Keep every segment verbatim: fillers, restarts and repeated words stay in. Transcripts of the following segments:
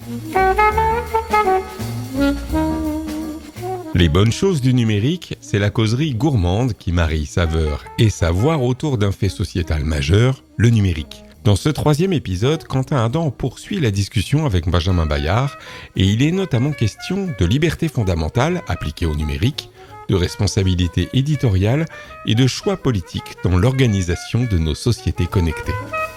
Les bonnes choses du numérique, c'est la causerie gourmande qui marie saveur et savoir autour d'un fait sociétal majeur, le numérique. Dans ce troisième épisode, Quentin Adam poursuit la discussion avec Benjamin Bayard et il est notamment question de liberté fondamentale appliquée au numérique, de responsabilité éditoriale et de choix politiques dans l'organisation de nos sociétés connectées.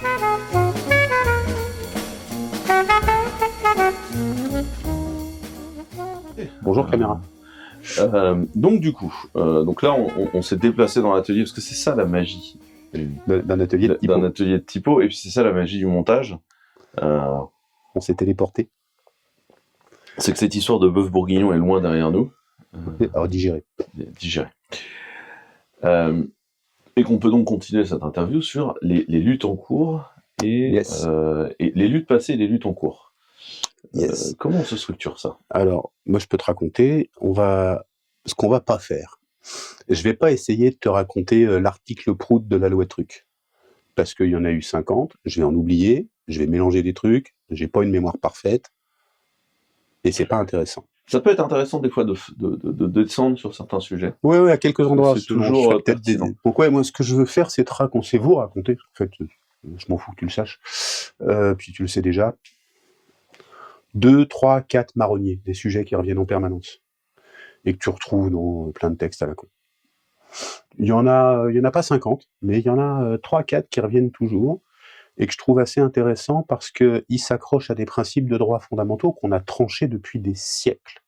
Bonjour caméra. Euh, donc du coup, euh, donc là on, on, on s'est déplacé dans l'atelier parce que c'est ça la magie d'un atelier de typo. D'un atelier de typo et puis c'est ça la magie du montage. Euh, on s'est téléporté. C'est que cette histoire de bœuf bourguignon est loin derrière nous. Euh, Alors digérer. Digérer. Euh, et qu'on peut donc continuer cette interview sur les, les luttes en cours et, yes. euh, et les luttes passées et les luttes en cours. Yes. Euh, comment on se structure ça? Alors, moi je peux te raconter, on va, ce qu'on va pas faire. Je vais pas essayer de te raconter euh, l'article Prout de la loi Truc, parce qu'il y en a eu cinquante, je vais en oublier, je vais mélanger des trucs, j'ai pas une mémoire parfaite, et c'est pas intéressant. Ça peut être intéressant des fois de, de, de, de descendre sur certains sujets. Oui, oui, à quelques endroits. C'est toujours peut-être des... Donc ouais, moi ce que je veux faire, c'est te raconter, vous raconter, en fait, je m'en fous que tu le saches, euh, puis tu le sais déjà. Deux, trois, quatre marronniers, des sujets qui reviennent en permanence et que tu retrouves dans plein de textes à la con. Il y en a, il y en a pas cinquante, mais il y en a trois, quatre qui reviennent toujours et que je trouve assez intéressant parce que ils s'accrochent à des principes de droits fondamentaux qu'on a tranchés depuis des siècles.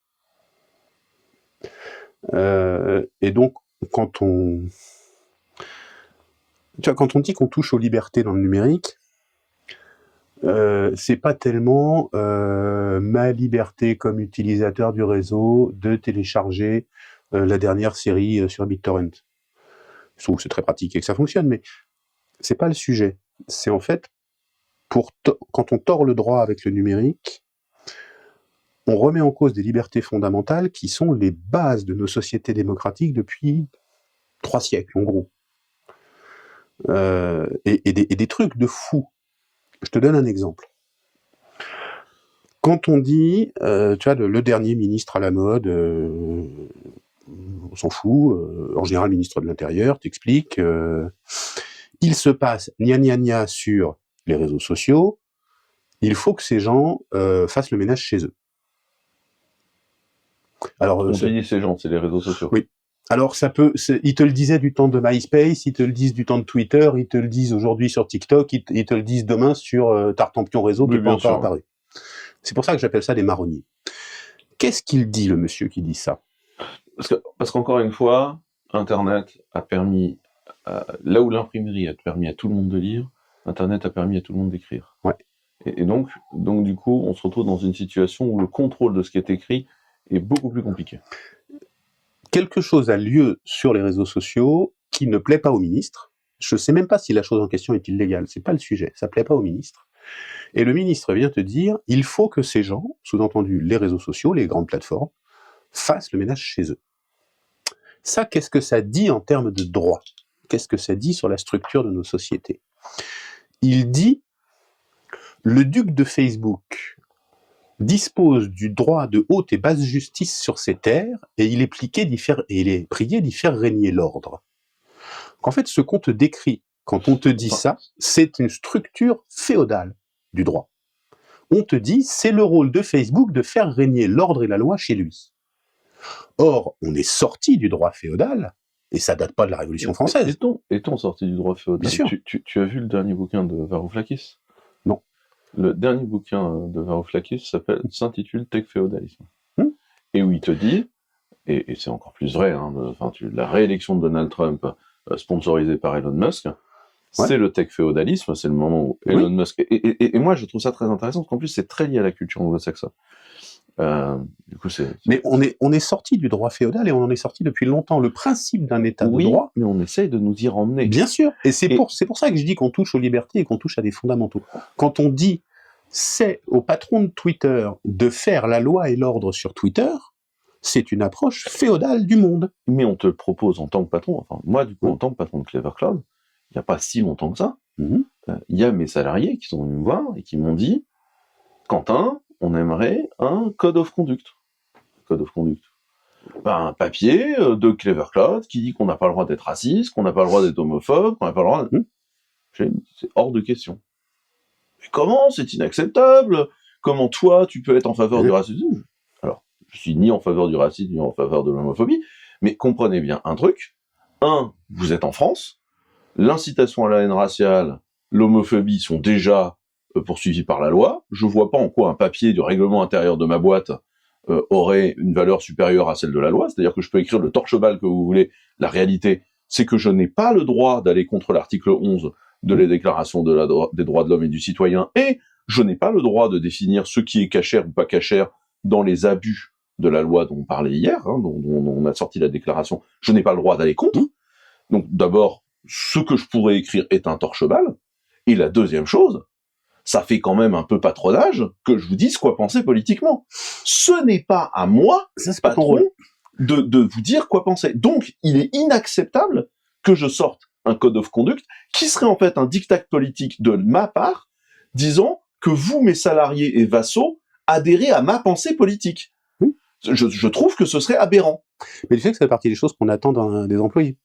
Euh, et donc, quand on, tu vois, quand on dit qu'on touche aux libertés dans le numérique, Euh, c'est pas tellement euh, ma liberté comme utilisateur du réseau de télécharger euh, la dernière série euh, sur BitTorrent. Je trouve que c'est très pratique et que ça fonctionne, mais c'est pas le sujet. C'est en fait, pour to- quand on tord le droit avec le numérique, on remet en cause des libertés fondamentales qui sont les bases de nos sociétés démocratiques depuis trois siècles, en gros. Euh, et, et, des, et des trucs de fou. Je te donne un exemple. Quand on dit, euh, tu vois, le, le dernier ministre à la mode, euh, on s'en fout, euh, en général ministre de l'Intérieur, t'explique, euh, il se passe gna gna gna sur les réseaux sociaux, il faut que ces gens euh, fassent le ménage chez eux. Alors, on dit ces gens, c'est les réseaux sociaux. Oui. Alors ça peut, ils te le disaient du temps de MySpace, ils te le disent du temps de Twitter, ils te le disent aujourd'hui sur TikTok, ils te, ils te le disent demain sur euh, Tartampion Réseau qui n'est oui, pas encore sûr. apparu. C'est pour ça que j'appelle ça des marronniers. Qu'est-ce qu'il dit, le monsieur qui dit ça? Parce que, parce qu'encore une fois, Internet a permis, euh, là où l'imprimerie a permis à tout le monde de lire, Internet a permis à tout le monde d'écrire. Ouais. Et, et donc, donc, du coup, on se retrouve dans une situation où le contrôle de ce qui est écrit est beaucoup plus compliqué. Quelque chose a lieu sur les réseaux sociaux qui ne plaît pas au ministre. Je ne sais même pas si la chose en question est illégale, c'est pas le sujet, ça plaît pas au ministre. Et le ministre vient te dire, il faut que ces gens, sous-entendu les réseaux sociaux, les grandes plateformes, fassent le ménage chez eux. Ça, qu'est-ce que ça dit en termes de droit? Qu'est-ce que ça dit sur la structure de nos sociétés? Il dit, le duc de Facebook dispose du droit de haute et basse justice sur ses terres, et il est, pliqué d'y faire, et il est prié d'y faire régner l'ordre. En fait, ce qu'on te décrit, quand on te dit ça, c'est une structure féodale du droit. On te dit, c'est le rôle de Facebook de faire régner l'ordre et la loi chez lui. Or, on est sorti du droit féodal, et ça date pas de la Révolution française. Est-on, est-on sorti du droit féodal? Bien sûr. Tu, tu, tu as vu le dernier bouquin de Varoufakis? Non. Le dernier bouquin de Varoufakis s'appelle, s'intitule Tech Féodalisme. Hmm. Et où il te dit, et, et c'est encore plus vrai, hein, de, enfin, tu, la réélection de Donald Trump, euh, sponsorisée par Elon Musk, ouais. C'est le tech féodalisme, c'est le moment où Elon oui. Musk... Et, et, et moi, je trouve ça très intéressant, parce qu'en plus, c'est très lié à la culture anglo-saxonne. Euh, du coup, c'est... Mais on est, on est sorti du droit féodal, et on en est sorti depuis longtemps. Le principe d'un état oui, de droit... mais on essaye de nous y ramener. Bien sûr, et c'est, et... Pour, c'est pour ça que je dis qu'on touche aux libertés et qu'on touche à des fondamentaux. Quand on dit, c'est au patron de Twitter de faire la loi et l'ordre sur Twitter, c'est une approche féodale du monde. Mais on te le propose en tant que patron, enfin, moi, du coup, oui. en tant que patron de Clever Cloud, il n'y a pas si longtemps que ça, il mm-hmm. euh, y a mes salariés qui sont venus me voir et qui m'ont dit, Quentin, on aimerait un code of conduct. Code of conduct. Ben, un papier de Clever Cloud qui dit qu'on n'a pas le droit d'être raciste, qu'on n'a pas le droit d'être homophobe, qu'on n'a pas le droit de... Mmh. C'est hors de question. Mais comment? C'est inacceptable. Comment toi, tu peux être en faveur mmh. du racisme? Alors, je suis ni en faveur du racisme, ni en faveur de l'homophobie, mais comprenez bien un truc. Un, vous êtes en France, l'incitation à la haine raciale, l'homophobie sont déjà euh, poursuivis par la loi. Je vois pas en quoi un papier du règlement intérieur de ma boîte euh, aurait une valeur supérieure à celle de la loi. C'est-à-dire que je peux écrire le torche-balle que vous voulez. La réalité, c'est que je n'ai pas le droit d'aller contre l'article onze de la Déclaration de la dro- des droits de l'homme et du citoyen, et je n'ai pas le droit de définir ce qui est cachère ou pas cachère dans les abus de la loi dont on parlait hier, hein, dont, dont, dont on a sorti la déclaration. Je n'ai pas le droit d'aller contre. Donc d'abord, ce que je pourrais écrire est un torche-balle. Et la deuxième chose, ça fait quand même un peu patronage que je vous dise quoi penser politiquement. Ce n'est pas à moi, ça, c'est pas patron, ton rôle. De, de vous dire quoi penser. Donc, il est inacceptable que je sorte un code of conduct qui serait en fait un diktat politique de ma part, disant que vous, mes salariés et vassaux, adhérez à ma pensée politique. Oui. Je, je trouve que ce serait aberrant. Mais tu sais que ça fait partie des choses qu'on attend d'un, des employés.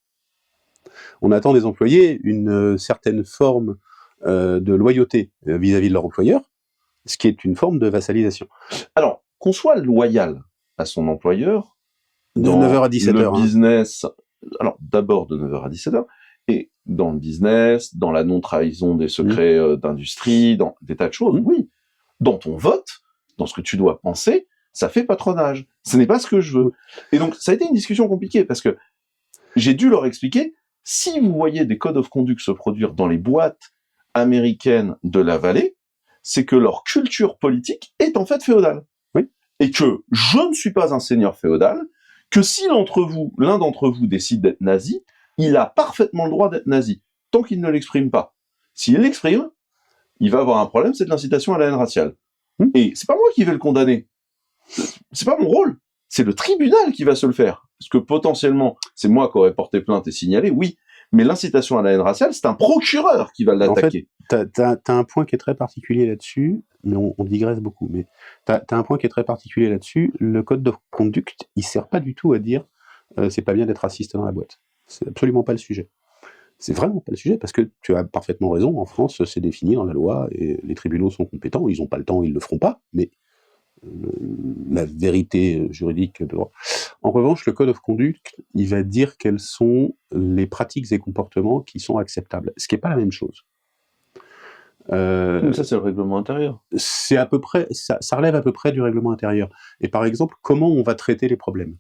On attend des employés une euh, certaine forme euh, de loyauté euh, vis-à-vis de leur employeur, ce qui est une forme de vassalisation. Alors, qu'on soit loyal à son employeur, de dans neuf heures à dix-sept heures. Le business, hein. Alors d'abord de neuf heures à dix-sept heures, et dans le business, dans la non-trahison des secrets mmh. euh, d'industrie, dans des tas de choses, mmh. oui. Dans ton vote, dans ce que tu dois penser, ça fait patronage. Ce n'est pas ce que je veux. Et donc, ça a été une discussion compliquée, parce que j'ai dû leur expliquer, si vous voyez des codes of conduct se produire dans les boîtes américaines de la vallée, c'est que leur culture politique est en fait féodale. Oui. Et que je ne suis pas un seigneur féodal, que si l'entre vous, l'un d'entre vous décide d'être nazi, il a parfaitement le droit d'être nazi, tant qu'il ne l'exprime pas. S'il l'exprime, il va avoir un problème, c'est de l'incitation à la haine raciale. Mmh. Et c'est pas moi qui vais le condamner. C'est pas mon rôle. C'est le tribunal qui va se le faire. Parce que potentiellement, c'est moi qui aurais porté plainte et signalé, oui. Mais l'incitation à la haine raciale, c'est un procureur qui va l'attaquer. En fait, t'as, t'as, t'as un point qui est très particulier là-dessus, mais on, on digresse beaucoup. Mais t'as, t'as un point qui est très particulier là-dessus. Le code de conduct, il sert pas du tout à dire euh, c'est pas bien d'être raciste dans la boîte. C'est absolument pas le sujet. C'est vraiment pas le sujet, parce que tu as parfaitement raison. En France, c'est défini dans la loi et les tribunaux sont compétents. Ils n'ont pas le temps, ils le feront pas. Mais le, la vérité juridique de droit. En revanche, le code of conduct, il va dire quels sont les pratiques et comportements qui sont acceptables, ce qui n'est pas la même chose. Euh, Mais ça, c'est le règlement intérieur. C'est à peu près, ça, ça relève à peu près du règlement intérieur. Et par exemple, comment on va traiter les problèmes.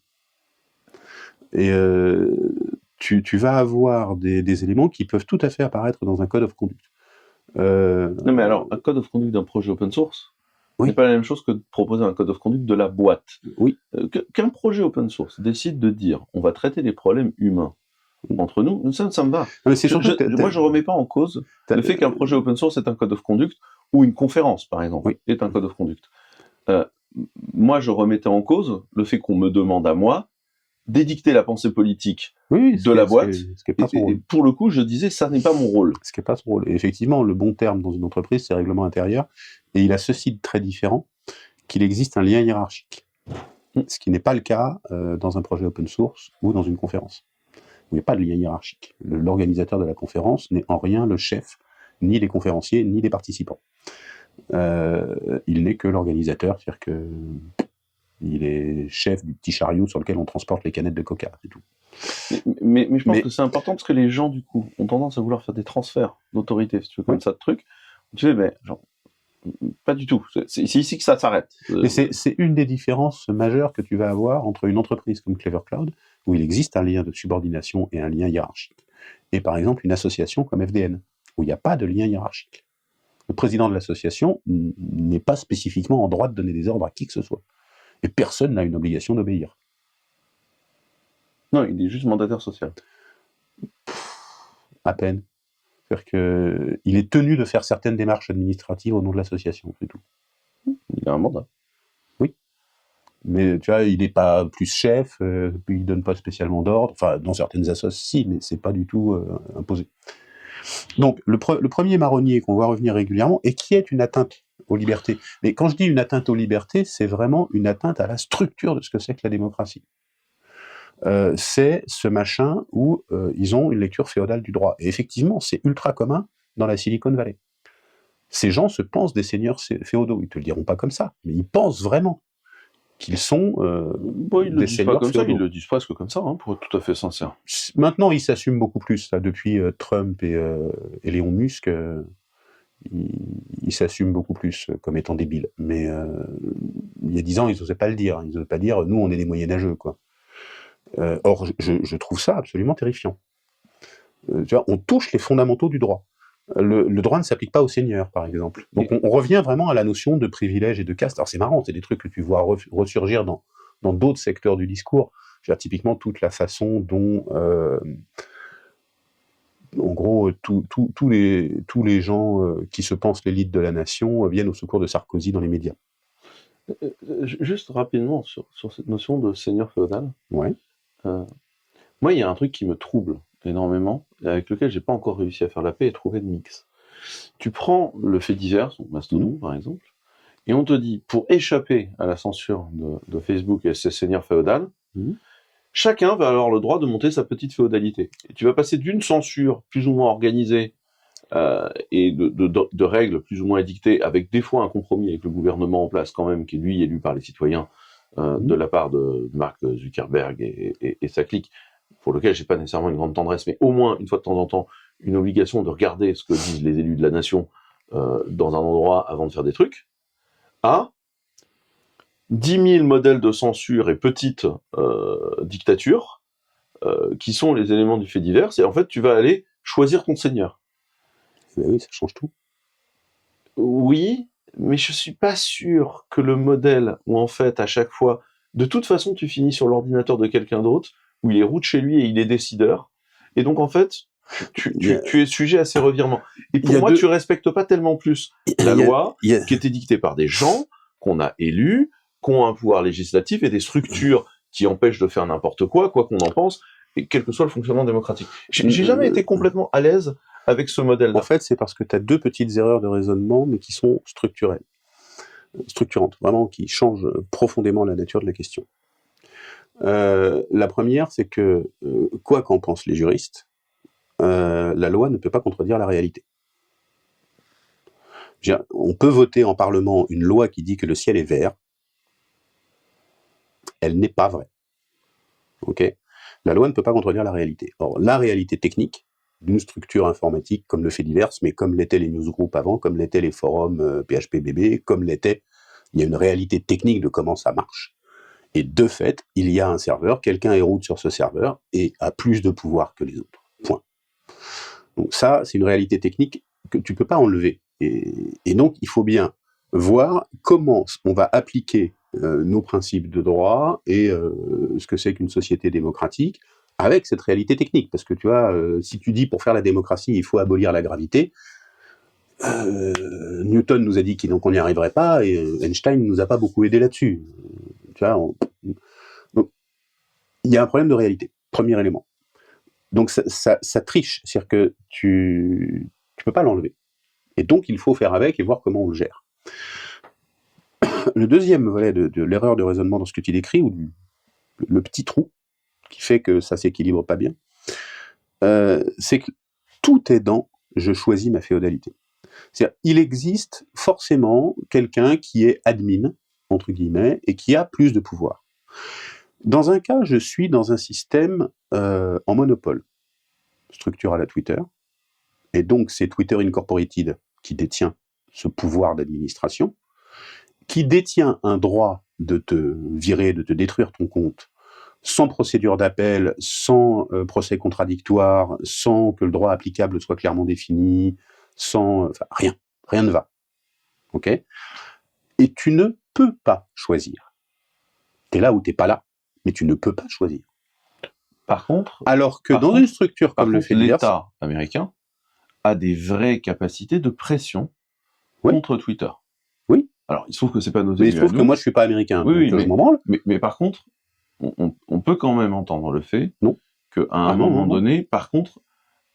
Et euh, tu, tu vas avoir des, des éléments qui peuvent tout à fait apparaître dans un code of conduct. Euh, non, mais alors, un code of conduct d'un projet open source, oui. c'est pas la même chose que de proposer un code of conduct de la boîte. Oui. Euh, qu'un projet open source décide de dire on va traiter les problèmes humains entre nous, ça, ça me va. Mais c'est surtout je, je, moi, je remets pas en cause le fait qu'un projet open source est un code of conduct ou une conférence, par exemple, oui. est un code of conduct. Euh, moi, je remettais en cause le fait qu'on me demande à moi d'édicter la pensée politique oui, de la boîte. Ce qui est pas son et, rôle. et pour le coup, je disais, ça n'est pas mon rôle. Ce qui n'est pas son rôle. Et effectivement, le bon terme dans une entreprise, c'est règlement intérieur. Et il a ceci de très différent, qu'il existe un lien hiérarchique. Mmh. Ce qui n'est pas le cas euh, dans un projet open source ou dans une conférence. Il n'y a pas de lien hiérarchique. L'organisateur de la conférence n'est en rien le chef, ni des conférenciers, ni des participants. Euh, il n'est que l'organisateur, c'est-à-dire que il est chef du petit chariot sur lequel on transporte les canettes de coca, c'est tout. Mais, mais, mais je pense mais, que c'est important parce que les gens, du coup, ont tendance à vouloir faire des transferts d'autorité, si tu veux, comme oui. ça de trucs. Tu sais, mais genre, pas du tout. C'est, c'est ici que ça s'arrête. Mais c'est, c'est une des différences majeures que tu vas avoir entre une entreprise comme Clever Cloud, où il existe un lien de subordination et un lien hiérarchique, et par exemple une association comme F D N, où il n'y a pas de lien hiérarchique. Le président de l'association n'est pas spécifiquement en droit de donner des ordres à qui que ce soit. Et personne n'a une obligation d'obéir. Non, il est juste mandataire social. À peine. C'est-à-dire qu'il est tenu de faire certaines démarches administratives au nom de l'association, c'est tout. Il a un mandat. Oui. Mais tu vois, il n'est pas plus chef, euh, il ne donne pas spécialement d'ordre. Enfin, dans certaines associations, si, mais ce n'est pas du tout euh, imposé. Donc, le, pre- le premier marronnier qu'on voit revenir régulièrement, et qui est une atteinte aux libertés. Mais quand je dis une atteinte aux libertés, c'est vraiment une atteinte à la structure de ce que c'est que la démocratie. Euh, c'est ce machin où euh, ils ont une lecture féodale du droit. Et effectivement, c'est ultra commun dans la Silicon Valley. Ces gens se pensent des seigneurs féodaux. Ils te le diront pas comme ça, mais ils pensent vraiment qu'ils sont euh, bon, ils des le disent seigneurs pas comme féodaux. ça, ils le disent presque comme ça, hein, pour être tout à fait sincère. Maintenant, ils s'assument beaucoup plus. Ça, depuis euh, Trump et, euh, et Elon Musk, euh, ils, ils s'assument beaucoup plus euh, comme étant débiles. Mais euh, il y a dix ans, ils n'osaient pas le dire. Ils n'osaient pas dire, nous, on est des moyenâgeux, quoi. Euh, or, je, je trouve ça absolument terrifiant. Euh, tu vois, on touche les fondamentaux du droit. Le, le droit ne s'applique pas aux seigneurs, par exemple. Donc, on, on revient vraiment à la notion de privilège et de caste. Alors, c'est marrant, c'est des trucs que tu vois re, ressurgir dans dans d'autres secteurs du discours. Je veux dire, typiquement, toute la façon dont, euh, en gros, tous tout, tout les, tous les gens euh, qui se pensent l'élite de la nation euh, viennent au secours de Sarkozy dans les médias. Euh, juste rapidement, sur, sur cette notion de seigneur féodal. Ouais. Euh, moi, il y a un truc qui me trouble énormément, avec lequel j'ai pas encore réussi à faire la paix et trouver de mix. Tu prends le fait divers, Mastodon, mmh. par exemple, et on te dit, pour échapper à la censure de, de Facebook et ses seigneurs féodales, mmh. chacun va avoir le droit de monter sa petite féodalité. Et tu vas passer d'une censure plus ou moins organisée euh, et de, de, de, de règles plus ou moins édictées, avec des fois un compromis avec le gouvernement en place quand même, qui lui est élu par les citoyens, euh, mmh. de la part de Mark Zuckerberg et, et, et sa clique, pour lequel j'ai pas nécessairement une grande tendresse, mais au moins, une fois de temps en temps, une obligation de regarder ce que disent les élus de la nation euh, dans un endroit avant de faire des trucs, à dix mille modèles de censure et petites euh, dictatures euh, qui sont les éléments du fait divers, et en fait, tu vas aller choisir ton seigneur. Ben oui, ça change tout. Oui, mais je suis pas sûr que le modèle où, en fait, à chaque fois, de toute façon, tu finis sur l'ordinateur de quelqu'un d'autre, où il est route chez lui et il est décideur, et donc, en fait, tu, tu, a... tu es sujet à ces revirements. Et pour moi, deux... tu respectes pas tellement plus la loi a... qui était dictée par des gens qu'on a élus, qui ont un pouvoir législatif et des structures qui empêchent de faire n'importe quoi, quoi qu'on en pense, et quel que soit le fonctionnement démocratique. J'ai, j'ai jamais été complètement à l'aise avec ce modèle-là. En fait, c'est parce que tu as deux petites erreurs de raisonnement, mais qui sont structurelles, structurantes, vraiment, qui changent profondément la nature de la question. Euh, la première, c'est que, euh, quoi qu'en pensent les juristes, euh, la loi ne peut pas contredire la réalité. Je veux dire, on peut voter en Parlement une loi qui dit que le ciel est vert, elle n'est pas vraie. Ok ? La loi ne peut pas contredire la réalité. Or, la réalité technique d'une structure informatique comme le fait divers, mais comme l'étaient les newsgroups avant, comme l'étaient les forums euh, P H P B B, comme l'était, il y a une réalité technique de comment ça marche. Et de fait, il y a un serveur, quelqu'un est root sur ce serveur et a plus de pouvoir que les autres. Point. Donc ça, c'est une réalité technique que tu peux pas enlever. Et, et donc, il faut bien voir comment on va appliquer euh, nos principes de droit et euh, ce que c'est qu'une société démocratique avec cette réalité technique. Parce que tu vois, euh, si tu dis pour faire la démocratie, il faut abolir la gravité, euh, Newton nous a dit qu'on n'y arriverait pas et Einstein nous a pas beaucoup aidé là-dessus. Tu vois, on... donc, il y a un problème de réalité, premier élément. Donc ça, ça, ça triche, c'est-à-dire que tu tu peux pas l'enlever. Et donc il faut faire avec et voir comment on le gère. Le deuxième volet de, de l'erreur de raisonnement dans ce que tu décris, ou du, le petit trou qui fait que ça s'équilibre pas bien, euh, c'est que tout est dans « je choisis ma féodalité ». C'est-à-dire, il existe forcément quelqu'un qui est admin, entre guillemets, et qui a plus de pouvoir. Dans un cas, je suis dans un système euh, en monopole, structure à la Twitter, et donc c'est Twitter Incorporated qui détient ce pouvoir d'administration, qui détient un droit de te virer, de te détruire ton compte, sans procédure d'appel, sans euh, procès contradictoire, sans que le droit applicable soit clairement défini, sans... Enfin, rien. Rien ne va. Ok ? Et tu ne peux pas choisir. T'es là ou t'es pas là, mais tu ne peux pas choisir. Par contre... Alors que dans contre, une structure comme le fait divers... l'État américain a des vraies capacités de pression oui. contre Twitter. Oui. Alors, il se trouve que c'est pas nos Mais il se trouve que moi, je suis pas américain, oui, donc oui, je mais, m'en branle. Mais, mais par contre, on, on, on peut quand même entendre le fait non. qu'à un ah, moment non, non, donné, non. par contre,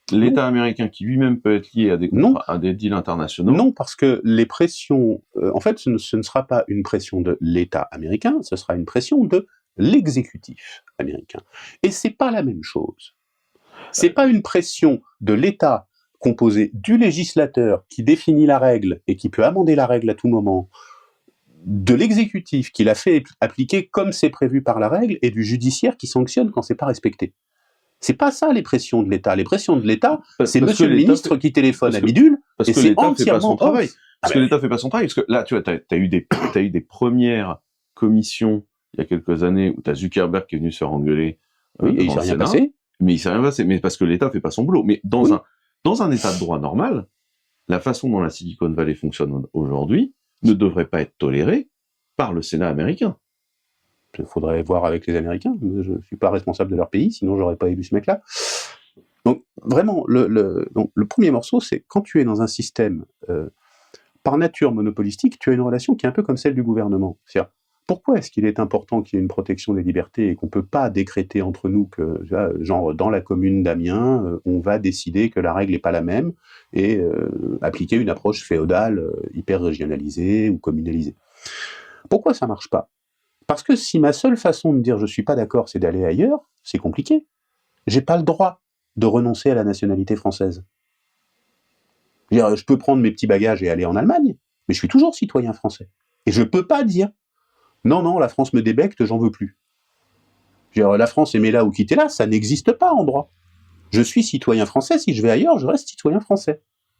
L'État américain qui lui-même peut être lié à des, non. à des deals internationaux. Non, parce que les pressions, euh, en fait, ce ne, ce ne sera pas une pression de l'État américain, ce sera une pression de l'exécutif américain. Et c'est pas la même chose. C'est pas une pression de l'État composé du législateur qui définit la règle et qui peut amender la règle à tout moment, de l'exécutif qui l'a fait appliquer comme c'est prévu par la règle, et du judiciaire qui sanctionne quand c'est pas respecté. C'est pas ça les pressions de l'État. Les pressions de l'État, Parce- c'est parce monsieur que le l'État ministre fait- qui téléphone parce à que- bidule, Parce et que c'est l'État fait pas entièrement son travail. off. Parce Ah que ben, l'État fait pas son travail. Parce que là, tu vois, t'as, t'as eu des, t'as eu des premières commissions il y a quelques années où t'as Zuckerberg qui est venu se faire engueuler. euh, oui, et il devant s'est le rien Sénat. passé. Mais il s'est rien passé. Mais parce que l'État fait pas son boulot. Mais dans Oui. un, dans un état de droit normal, la façon dont la Silicon Valley fonctionne aujourd'hui ne devrait pas être tolérée par le Sénat américain. Il faudrait voir avec les Américains. Je ne suis pas responsable de leur pays, sinon j'aurais pas élu ce mec-là. Donc vraiment, le, le, donc, le premier morceau, c'est quand tu es dans un système euh, par nature monopolistique, tu as une relation qui est un peu comme celle du gouvernement. C'est-à-dire, pourquoi est-ce qu'il est important qu'il y ait une protection des libertés et qu'on ne peut pas décréter entre nous que, tu vois, genre, dans la commune d'Amiens, euh, on va décider que la règle n'est pas la même et euh, appliquer une approche féodale euh, hyper régionalisée ou communalisée. Pourquoi ça marche pas ? Parce que si ma seule façon de dire je suis pas d'accord, c'est d'aller ailleurs, c'est compliqué. J'ai pas le droit de renoncer à la nationalité française. Je veux dire, je peux prendre mes petits bagages et aller en Allemagne, mais je suis toujours citoyen français. Et je peux pas dire non, non, la France me débecte, j'en veux plus. Je veux dire, la France aimez-la ou quittez-la, ça n'existe pas en droit. Je suis citoyen français, si je vais ailleurs, je reste citoyen français.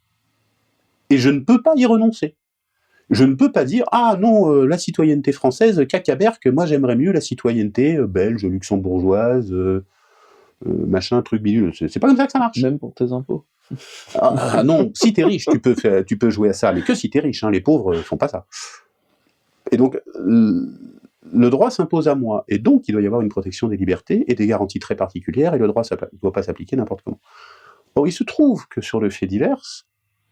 Et je ne peux pas y renoncer. Je ne peux pas dire « Ah non, euh, la citoyenneté française, cacaberque, moi j'aimerais mieux la citoyenneté euh, belge, luxembourgeoise, euh, euh, machin, truc bidule. » C'est, c'est pas comme ça que ça marche. Même pour tes impôts. Ah, ah non, si t'es riche, tu peux, faire, tu peux jouer à ça, mais que si t'es riche, hein, les pauvres euh, font pas ça. Et donc, le droit s'impose à moi, et donc il doit y avoir une protection des libertés et des garanties très particulières, et le droit ne doit pas s'appliquer n'importe comment. Or, il se trouve que sur le fait divers,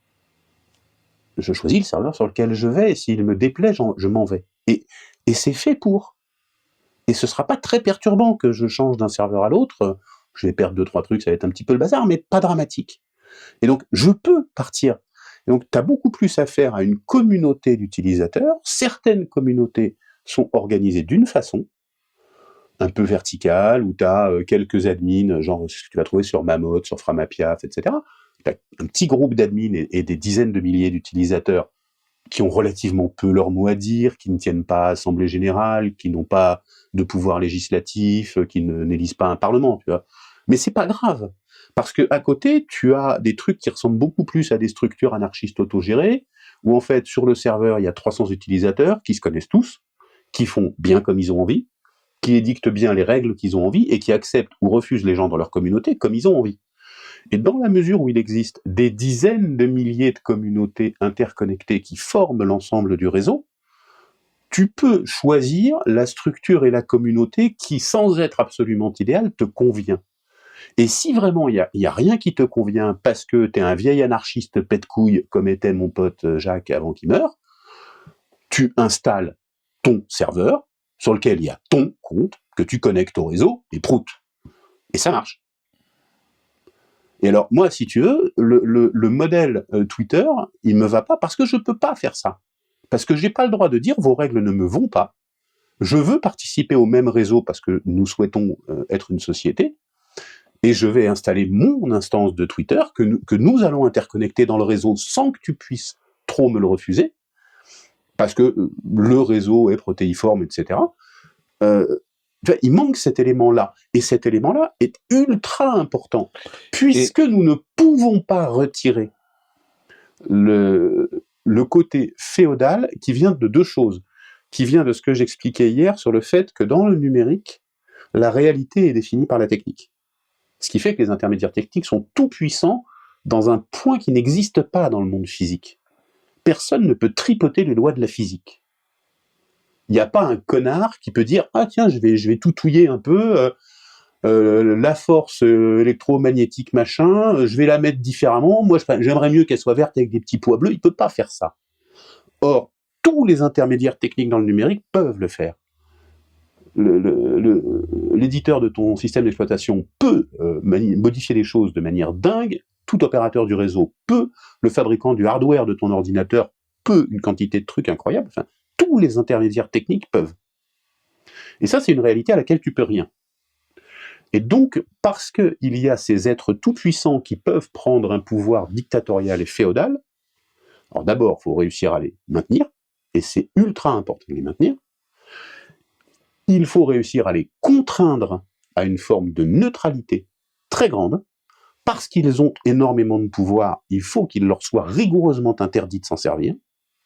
je choisis le serveur sur lequel je vais, et s'il me déplaît, je m'en vais. Et, et c'est fait pour. Et ce sera pas très perturbant que je change d'un serveur à l'autre, je vais perdre deux, trois trucs, ça va être un petit peu le bazar, mais pas dramatique. Et donc, je peux partir. Et donc, tu as beaucoup plus affaire à une communauté d'utilisateurs. Certaines communautés sont organisées d'une façon, un peu verticale, où tu as euh, quelques admins, genre ce que tu vas trouver sur Mammoth, sur Framapiaf, et cetera. Tu as un petit groupe d'admins et, et des dizaines de milliers d'utilisateurs qui ont relativement peu leur mot à dire, qui ne tiennent pas à Assemblée Générale, qui n'ont pas de pouvoir législatif, qui ne, n'élisent pas un Parlement, tu vois. Mais c'est pas grave. Parce que à côté, tu as des trucs qui ressemblent beaucoup plus à des structures anarchistes autogérées, où en fait, sur le serveur, il y a trois cents utilisateurs qui se connaissent tous, qui font bien comme ils ont envie, qui édictent bien les règles qu'ils ont envie, et qui acceptent ou refusent les gens dans leur communauté comme ils ont envie. Et dans la mesure où il existe des dizaines de milliers de communautés interconnectées qui forment l'ensemble du réseau, tu peux choisir la structure et la communauté qui, sans être absolument idéale, te convient. Et si vraiment il n'y a, a rien qui te convient parce que tu es un vieil anarchiste pète-couille, comme était mon pote Jacques avant qu'il meure, tu installes ton serveur sur lequel il y a ton compte que tu connectes au réseau et prout. Et ça marche. Et alors, moi, si tu veux, le, le, le modèle euh, Twitter, il me va pas parce que je peux pas faire ça. Parce que j'ai pas le droit de dire vos règles ne me vont pas. Je veux participer au même réseau parce que nous souhaitons euh, être une société. Et je vais installer mon instance de Twitter que nous, que nous allons interconnecter dans le réseau sans que tu puisses trop me le refuser. Parce que euh, le réseau est protéiforme, et cetera. Euh, il manque cet élément-là. Et cet élément-là est ultra important. Puisque et... nous ne pouvons pas retirer le, le côté féodal qui vient de deux choses. Qui vient de ce que j'expliquais hier sur le fait que dans le numérique, la réalité est définie par la technique. Ce qui fait que les intermédiaires techniques sont tout puissants dans un point qui n'existe pas dans le monde physique. Personne ne peut tripoter les lois de la physique. Il n'y a pas un connard qui peut dire « Ah tiens, je vais, je vais tout touiller un peu, euh, euh, la force euh, électromagnétique machin, euh, je vais la mettre différemment, moi j'aimerais mieux qu'elle soit verte avec des petits pois bleus », il ne peut pas faire ça. Or, tous les intermédiaires techniques dans le numérique peuvent le faire. Le, le, le, l'éditeur de ton système d'exploitation peut euh, mani- modifier les choses de manière dingue, tout opérateur du réseau peut, le fabricant du hardware de ton ordinateur peut, une quantité de trucs incroyables, enfin, tous les intermédiaires techniques peuvent. Et ça, c'est une réalité à laquelle tu peux rien. Et donc, parce qu'il y a ces êtres tout-puissants qui peuvent prendre un pouvoir dictatorial et féodal, alors d'abord, il faut réussir à les maintenir, et c'est ultra important de les maintenir. Il faut réussir à les contraindre à une forme de neutralité très grande, parce qu'ils ont énormément de pouvoir, il faut qu'il leur soit rigoureusement interdit de s'en servir,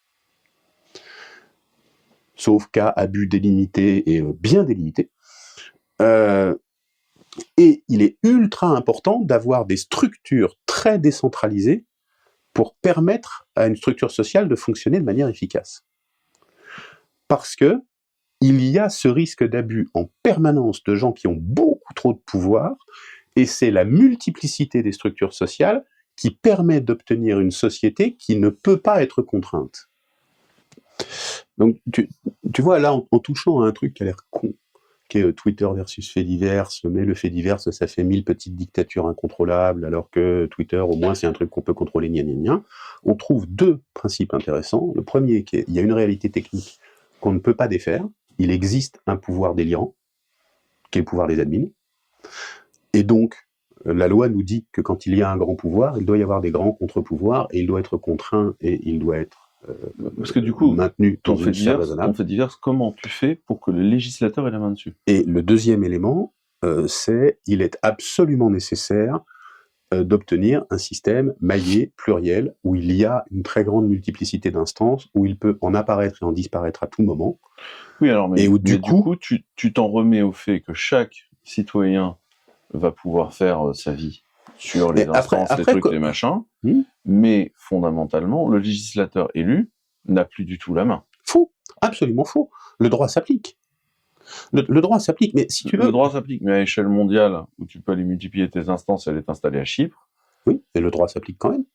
sauf cas abus délimité et euh, bien délimité. Euh, et il est ultra important d'avoir des structures très décentralisées pour permettre à une structure sociale de fonctionner de manière efficace. Parce que il y a ce risque d'abus en permanence de gens qui ont beaucoup trop de pouvoir, et c'est la multiplicité des structures sociales qui permet d'obtenir une société qui ne peut pas être contrainte. Donc, tu, tu vois, là, en, en touchant à un truc qui a l'air con, qui est Twitter versus fait divers, mais le fait divers, ça fait mille petites dictatures incontrôlables, alors que Twitter, au moins, c'est un truc qu'on peut contrôler, gna gna gna. On trouve deux principes intéressants. Le premier, qui est, il y a une réalité technique qu'on ne peut pas défaire. Il existe un pouvoir délirant, qui est le pouvoir des admins. Et donc, la loi nous dit que quand il y a un grand pouvoir, il doit y avoir des grands contre-pouvoirs, et il doit être contraint, et il doit être euh, Parce que du coup, maintenu dans ton une fait sphère divers, raisonnable. ton fait divers, comment tu fais pour que le législateur ait la main dessus? Et le deuxième élément, euh, c'est il est absolument nécessaire euh, d'obtenir un système maillé, pluriel, où il y a une très grande multiplicité d'instances, où il peut en apparaître et en disparaître à tout moment. Oui, alors, mais, Et où, mais du du coup- coup, tu tu t'en remets au fait que chaque citoyen va pouvoir faire euh, sa vie sur les Mais après- instances, les après trucs, quoi- les machins, Hmm. mais fondamentalement, le législateur élu n'a plus du tout la main. Faux, absolument faux. Le droit s'applique. Le, le droit s'applique, mais si tu veux... Le droit s'applique, mais à échelle mondiale, où tu peux aller multiplier tes instances, elle est installée à Chypre. Oui, mais le droit s'applique quand même.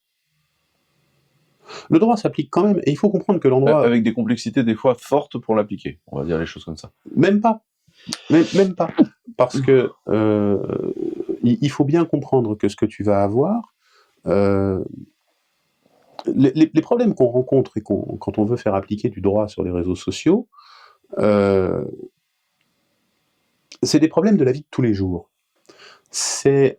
Le droit s'applique quand même, et il faut comprendre que l'endroit... Euh, avec des complexités des fois fortes pour l'appliquer. On va dire les choses comme ça. Même pas. Même, même pas. Parce que euh, il, il faut bien comprendre que ce que tu vas avoir... Euh, les, les- les problèmes qu'on rencontre et qu'on, quand on veut faire appliquer du droit sur les réseaux sociaux, euh, c'est des problèmes de la vie de tous les jours. C'est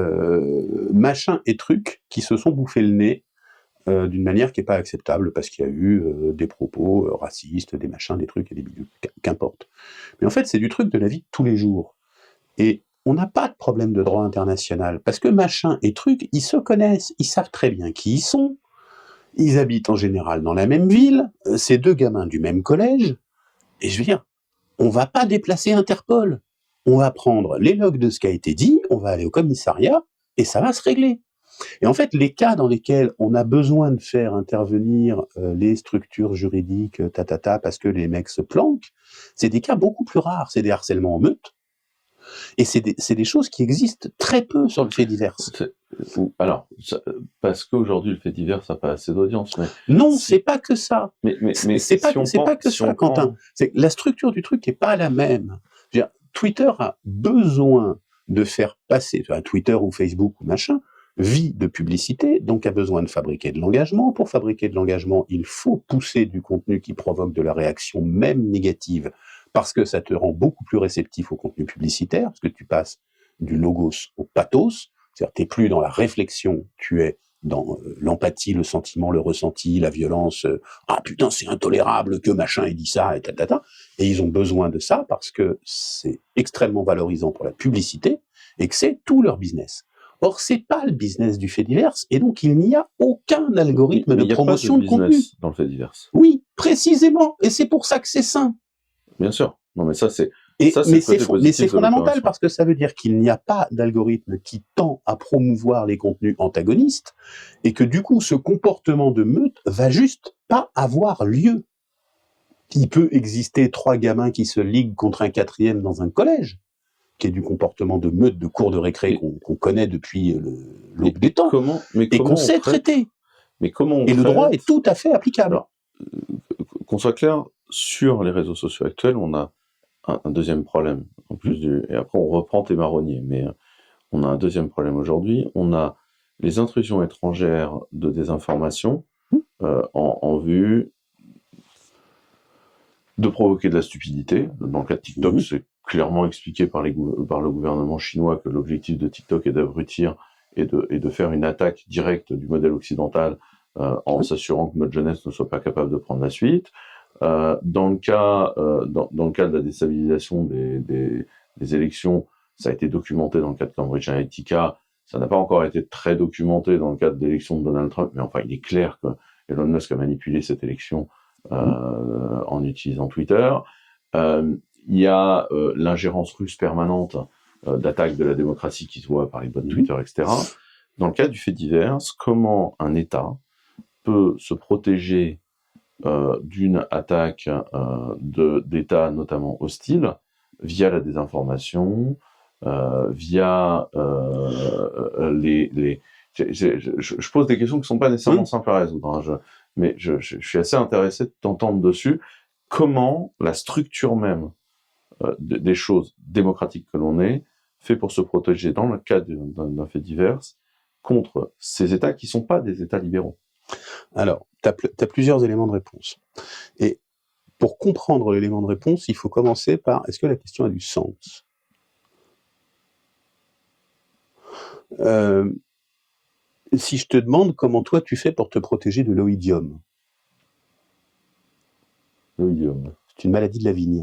euh, machin et trucs qui se sont bouffés le nez euh, d'une manière qui n'est pas acceptable parce qu'il y a eu euh, des propos euh, racistes, des machins, des trucs et des bidules, qu- qu'importe. Mais en fait, c'est du truc de la vie de tous les jours. Et on n'a pas de problème de droit international parce que machin et trucs, ils se connaissent, ils savent très bien qui ils sont, ils habitent en général dans la même ville, euh, c'est deux gamins du même collège, et je veux dire, on va pas déplacer Interpol. On va prendre les logs de ce qui a été dit, on va aller au commissariat, et ça va se régler. Et en fait, les cas dans lesquels on a besoin de faire intervenir euh, les structures juridiques, euh, tatata, parce que les mecs se planquent, c'est des cas beaucoup plus rares. C'est des harcèlements en meute, et c'est des, c'est des choses qui existent très peu sur le fait divers. C'est- ou- Alors, ça- parce qu'aujourd'hui, le fait divers, ça n'a pas assez d'audience, mais, Non, Si- c'est pas que ça. mais, mais, C'est mais c'est si pas, on c'est prend- pas que si ça, on prend- Quentin. C'est que la structure du truc n'est pas la même. Je veux dire, Twitter a besoin de faire passer, enfin, Twitter ou Facebook ou machin, vit de publicité, donc a besoin de fabriquer de l'engagement. Pour fabriquer de l'engagement, il faut pousser du contenu qui provoque de la réaction, même négative, parce que ça te rend beaucoup plus réceptif au contenu publicitaire, parce que tu passes du logos au pathos, c'est-à-dire t'es plus dans la réflexion, tu es dans euh, l'empathie, le sentiment, le ressenti, la violence. euh, ah putain, c'est intolérable que machin ait dit ça, et tatata. Et ils ont besoin de ça parce que c'est extrêmement valorisant pour la publicité et que c'est tout leur business. Or, c'est pas le business du fait divers, et donc il n'y a aucun algorithme mais de il y a pas promotion de, business contenu. dans le fait divers. Oui, précisément, et c'est pour ça que c'est sain. Bien sûr. Non, mais ça, c'est. Et, Ça, c'est mais le c'est côté fo- mais positif c'est de fondamental l'opération. parce que ça veut dire qu'il n'y a pas d'algorithme qui tend à promouvoir les contenus antagonistes et que du coup ce comportement de meute va juste pas avoir lieu. Il peut exister trois gamins qui se liguent contre un quatrième dans un collège, qui est du comportement de meute de cours de récré qu'on qu'on connaît depuis le- l'aube des temps Comment, mais et comment qu'on on sait traite- traiter. Mais comment on Et le traite- droit est tout à fait applicable. Alors, Qu'on soit clair, sur les réseaux sociaux actuels, on a un, un deuxième problème. en plus du, et après on reprend tes marronniers. Mais euh, on a un deuxième problème aujourd'hui. On a les intrusions étrangères de désinformation euh, en, en vue de provoquer de la stupidité. Dans le cas de TikTok, mmh. c'est clairement expliqué par, les, par le gouvernement chinois que l'objectif de TikTok est d'abrutir et de, et de faire une attaque directe du modèle occidental euh, en mmh. s'assurant que notre jeunesse ne soit pas capable de prendre la suite. Euh, dans le cas, euh, dans, dans le cas de la déstabilisation des, des, des élections, ça a été documenté dans le cas de Cambridge Analytica. Ça n'a pas encore été très documenté dans le cadre de l'élection de Donald Trump, mais enfin, il est clair que Elon Musk a manipulé cette élection euh, mmh. en utilisant Twitter. Euh, il y a euh, l'ingérence russe permanente euh, d'attaque de la démocratie qui se voit par les bots Twitter, et cetera. Dans le cas du fait divers, comment un État peut se protéger Euh, d'une attaque euh, de, d'États notamment hostiles via la désinformation, euh, via euh, les... les j'ai, j'ai, je, je pose des questions qui ne sont pas nécessairement mmh. simples à résoudre, hein, je, mais je, je, je suis assez intéressé de t'entendre dessus. Comment la structure même euh, de, des choses démocratiques que l'on est fait pour se protéger dans le cas d'un, d'un fait divers contre ces États qui ne sont pas des États libéraux? Alors, tu as plusieurs éléments de réponse. Et pour comprendre l'élément de réponse, il faut commencer par, est-ce que la question a du sens? euh, Si je te demande comment toi tu fais pour te protéger de l'oïdium. L'oïdium. C'est une maladie de la vigne.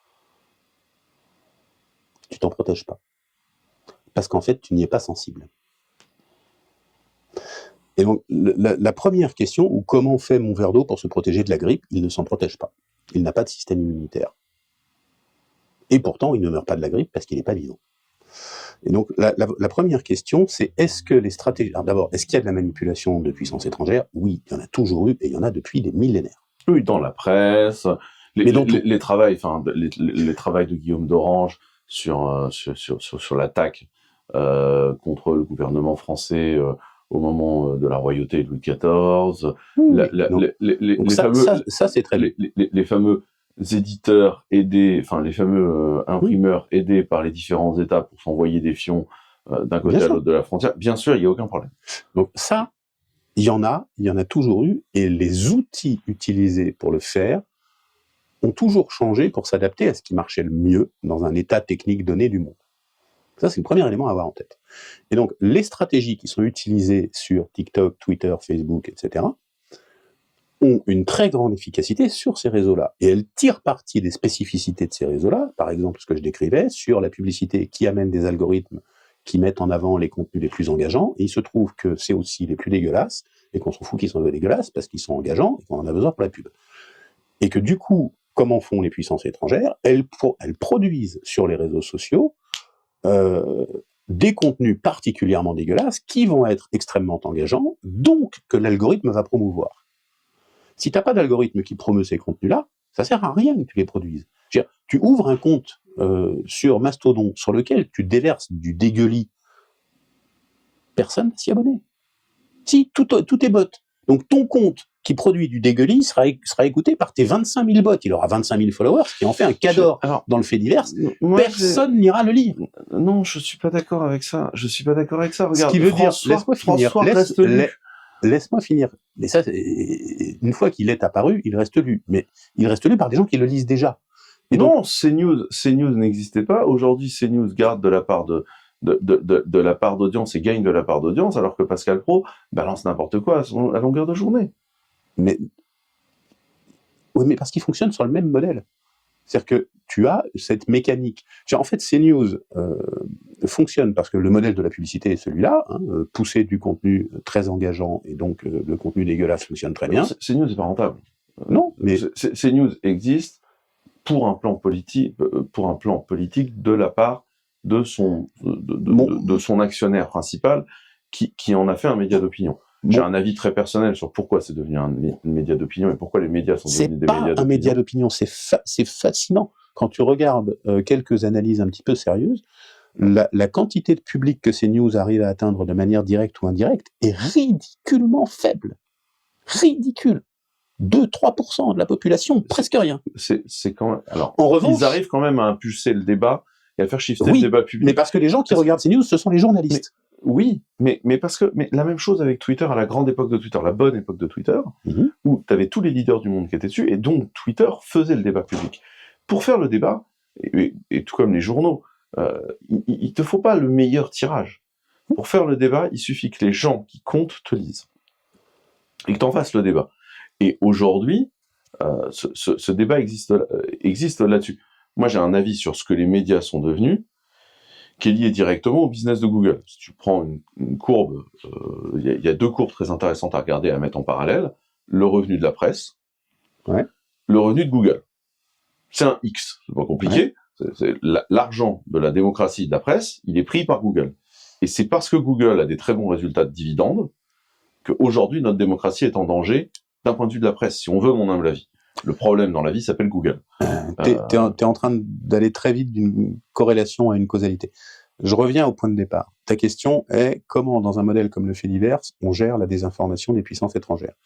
Tu t'en protèges pas. Parce qu'en fait, tu n'y es pas sensible. Et donc, la, la première question, ou comment fait mon verre d'eau pour se protéger de la grippe, il ne s'en protège pas. Il n'a pas de système immunitaire. Et pourtant, il ne meurt pas de la grippe parce qu'il n'est pas vivant. Et donc, la, la, la première question, c'est est-ce que les stratégies... Alors d'abord, est-ce qu'il y a de la manipulation de puissances étrangères? Oui, il y en a toujours eu, et il y en a depuis des millénaires. Oui, dans la presse, les, donc, les, les, les travails, enfin, les, les, les travails de Guillaume d'Orange sur, euh, sur, sur, sur, sur l'attaque euh, contre le gouvernement français... Euh, au moment de la royauté de Louis quatorze, oui, la, la, les, les, les, les ça, fameux, ça, ça c'est très les, les, les fameux éditeurs aidés, enfin les fameux euh, imprimeurs oui. aidés par les différents États pour s'envoyer des fions euh, d'un côté bien à l'autre de la frontière, bien sûr, il n'y a aucun problème. Donc ça, il y en a, il y en a toujours eu, et les outils utilisés pour le faire ont toujours changé pour s'adapter à ce qui marchait le mieux dans un état technique donné du monde. Ça, c'est le premier élément à avoir en tête. Et donc, les stratégies qui sont utilisées sur TikTok, Twitter, Facebook, et cetera, ont une très grande efficacité sur ces réseaux-là. Et elles tirent parti des spécificités de ces réseaux-là, par exemple ce que je décrivais, sur la publicité qui amène des algorithmes qui mettent en avant les contenus les plus engageants, et il se trouve que c'est aussi les plus dégueulasses, et qu'on s'en fout qu'ils sont dégueulasses parce qu'ils sont engageants et qu'on en a besoin pour la pub. Et que du coup, comment font les puissances étrangères? Elles, pro- elles produisent sur les réseaux sociaux Euh, des contenus particulièrement dégueulasses qui vont être extrêmement engageants, donc que l'algorithme va promouvoir. Si tu n'as pas d'algorithme qui promeut ces contenus-là, ça sert à rien que tu les produises. Je veux dire, tu ouvres un compte euh, sur Mastodon sur lequel tu déverses du dégueulis, personne ne va s'y abonner. Si, tout, tout est bot. Donc ton compte qui produit du dégueulis sera, sera écouté par tes vingt-cinq mille bots. Il aura vingt-cinq mille followers, ce qui en fait un cadeau dans le fait divers. Moi, personne n'ira le lire. Non, je suis pas d'accord avec ça. Je suis pas d'accord avec ça. Regarde, ce qui veut François, dire, laisse-moi finir. François Laisse, reste lu. Laisse-moi finir. Mais ça, une fois qu'il est apparu, il reste lu. Mais il reste lu par des gens qui le lisent déjà. Et non, donc, CNews, CNews n'existait pas. Aujourd'hui, CNews garde de la part de De, de, de, de la part d'audience et gagne de la part d'audience, alors que Pascal Praud balance n'importe quoi à, son, à longueur de journée. Mais, oui, mais parce qu'il fonctionne sur le même modèle. C'est-à-dire que tu as cette mécanique. Genre, en fait, CNews euh, fonctionne parce que le modèle de la publicité est celui-là, hein, pousser du contenu très engageant, et donc euh, le contenu dégueulasse fonctionne très bien. CNews n'est pas rentable. Non, mais CNews existe pour un plan politique, pour un plan politique de la part de son, de, de, bon. de, de son actionnaire principal, qui, qui en a fait un média d'opinion. Bon. J'ai un avis très personnel sur pourquoi c'est devenu un média d'opinion et pourquoi les médias sont devenus des médias d'opinion. C'est pas un média d'opinion, c'est, fa- c'est fascinant. Quand tu regardes euh, quelques analyses un petit peu sérieuses, la, la quantité de public que ces news arrivent à atteindre de manière directe ou indirecte est ridiculement faible. Ridicule. deux à trois pour cent de la population, presque rien. C'est, c'est quand même... Alors, en revanche, ils arrivent quand même à impulser le débat et à faire shifter oui, le débat public. Mais parce que les gens qui parce... regardent ces news, ce sont les journalistes. Mais, oui, mais, mais parce que mais la même chose avec Twitter à la grande époque de Twitter, la bonne époque de Twitter, mm-hmm. où tu avais tous les leaders du monde qui étaient dessus, et donc Twitter faisait le débat public. Pour faire le débat, et, et, et tout comme les journaux, euh, il, il te faut pas le meilleur tirage. Pour faire le débat, il suffit que les gens qui comptent te lisent. Et que tu en fasses le débat. Et aujourd'hui, euh, ce, ce, ce débat existe, euh, existe là-dessus. Moi, j'ai un avis sur ce que les médias sont devenus, qui est lié directement au business de Google. Si tu prends une, une courbe, il euh, y, y a deux courbes très intéressantes à regarder, à mettre en parallèle. Le revenu de la presse, ouais. le revenu de Google. C'est un X, c'est pas compliqué. Ouais. C'est, c'est la, l'argent de la démocratie de la presse, il est pris par Google. Et c'est parce que Google a des très bons résultats de dividendes qu'aujourd'hui, notre démocratie est en danger d'un point de vue de la presse, si on veut mon humble avis. Le problème dans la vie s'appelle Google. Euh, t'es, euh... t'es, en, t'es en train d'aller très vite d'une corrélation à une causalité. Je reviens au point de départ. Ta question est comment, dans un modèle comme le fait divers, on gère la désinformation des puissances étrangères.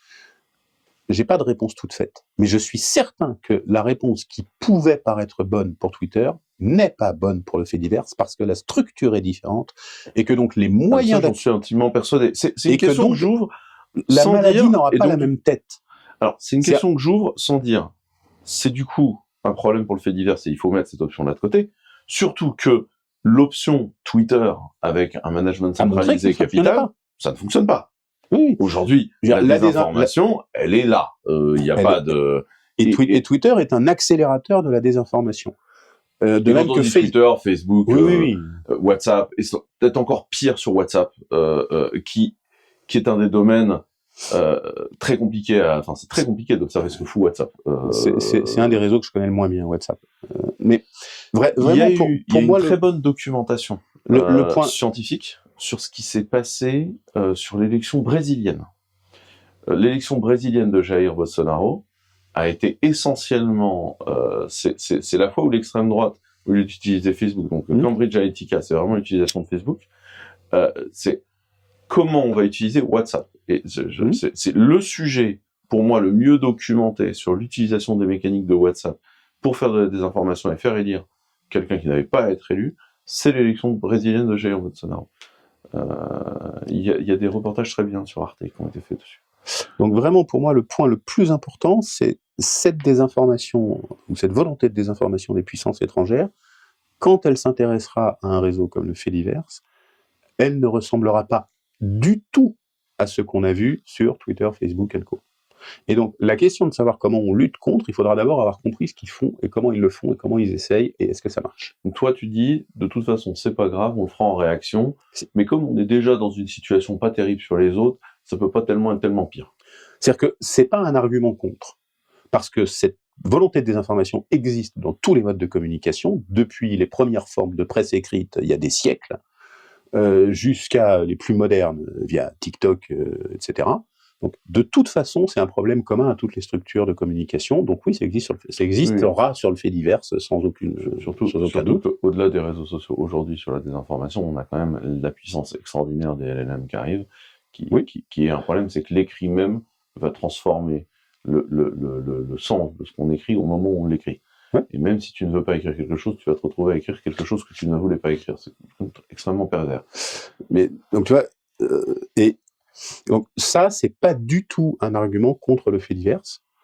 J'ai pas de réponse toute faite, mais je suis certain que la réponse qui pouvait paraître bonne pour Twitter n'est pas bonne pour le fait divers parce que la structure est différente et que donc les moyens... Ah, ça, j'en suis intimement persuadé. C'est, c'est une et question que, donc, que j'ouvre la sans maladie dire, n'aura pas donc, la même tête. Alors, c'est une c'est question a... que j'ouvre sans dire. C'est du coup un problème pour le fait divers et il faut mettre cette option-là de côté. Surtout que l'option Twitter avec un management centralisé capital, ça ne fonctionne pas. Oui. Aujourd'hui, la, la désinformation, la... elle est là. Il euh, n'y a elle pas est... de... Et, et, et Twitter est un accélérateur de la désinformation. Euh, de et même que fait... Twitter, Facebook, oui, euh, oui, oui. Euh, WhatsApp, et peut-être encore pire sur WhatsApp, euh, euh, qui qui est un des domaines euh, très compliqués. À... Enfin, c'est très compliqué d'observer ce que fout WhatsApp. Euh, c'est, c'est, c'est un des réseaux que je connais le moins bien, WhatsApp. Euh, mais vrai, vraiment, il y a pour, eu, pour il y a moi, une le... très bonne documentation le, euh, le point... scientifique sur ce qui s'est passé euh, sur l'élection brésilienne. Euh, l'élection brésilienne de Jair Bolsonaro a été essentiellement, euh, c'est, c'est, c'est la fois où l'extrême droite, au lieu d'utiliser Facebook, donc mmh. Cambridge Analytica, c'est vraiment l'utilisation de Facebook, euh, c'est comment on va utiliser WhatsApp. Et je, je, mmh. c'est, c'est le sujet, pour moi, le mieux documenté sur l'utilisation des mécaniques de WhatsApp pour faire de la désinformation et faire élire quelqu'un qui n'avait pas à être élu, c'est l'élection brésilienne de Jair Bolsonaro. Il euh, y, y a des reportages très bien sur Arte qui ont été faits dessus. Donc vraiment, pour moi, le point le plus important, c'est cette désinformation, ou cette volonté de désinformation des puissances étrangères, quand elle s'intéressera à un réseau comme le fait divers, elle ne ressemblera pas du tout à ce qu'on a vu sur Twitter, Facebook et co. Et donc, la question de savoir comment on lutte contre, il faudra d'abord avoir compris ce qu'ils font, et comment ils le font, et comment ils essayent, et est-ce que ça marche. Donc toi, tu dis, de toute façon, c'est pas grave, on le fera en réaction, mais comme on est déjà dans une situation pas terrible sur les autres, ça peut pas tellement être tellement pire. C'est-à-dire que c'est pas un argument contre, parce que cette volonté de désinformation existe dans tous les modes de communication, depuis les premières formes de presse écrite il y a des siècles, euh, jusqu'à les plus modernes, via TikTok, euh, et cetera. Donc, de toute façon, c'est un problème commun à toutes les structures de communication. Donc oui, ça existe sur le fait, ça existera oui. sur le fait divers, sans aucune, surtout, sans aucun surtout doute. Au-delà des réseaux sociaux, aujourd'hui, sur la désinformation, on a quand même la puissance extraordinaire des L L M qui arrive, qui, oui. qui, qui est un problème, c'est que l'écrit même va transformer le, le, le, le, le sens de ce qu'on écrit au moment où on l'écrit. Ouais. Et même si tu ne veux pas écrire quelque chose, tu vas te retrouver à écrire quelque chose que tu ne voulais pas écrire. C'est extrêmement pervers. Mais, donc tu vois, euh, et donc ça, c'est pas du tout un argument contre le fait divers.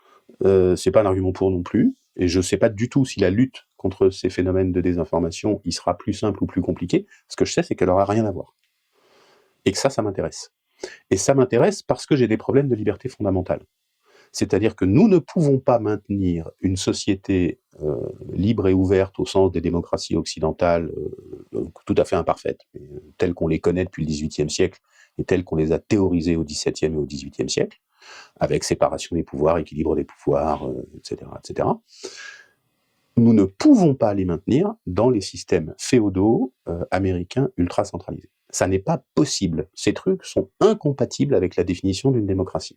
Euh, c'est pas un argument pour non plus. Et je sais pas du tout si la lutte contre ces phénomènes de désinformation, il sera plus simple ou plus compliqué. Ce que je sais, c'est qu'elle aura rien à voir. Et que ça, ça m'intéresse. Et ça m'intéresse parce que j'ai des problèmes de liberté fondamentale. C'est-à-dire que nous ne pouvons pas maintenir une société euh, libre et ouverte au sens des démocraties occidentales, euh, tout à fait imparfaites, mais, euh, telles qu'on les connaît depuis le dix-huitième siècle et telles qu'on les a théorisées au dix-septième et au dix-huitième siècle, avec séparation des pouvoirs, équilibre des pouvoirs, euh, et cetera, et cetera. Nous ne pouvons pas les maintenir dans les systèmes féodaux euh, américains ultra centralisés. Ça n'est pas possible. Ces trucs sont incompatibles avec la définition d'une démocratie.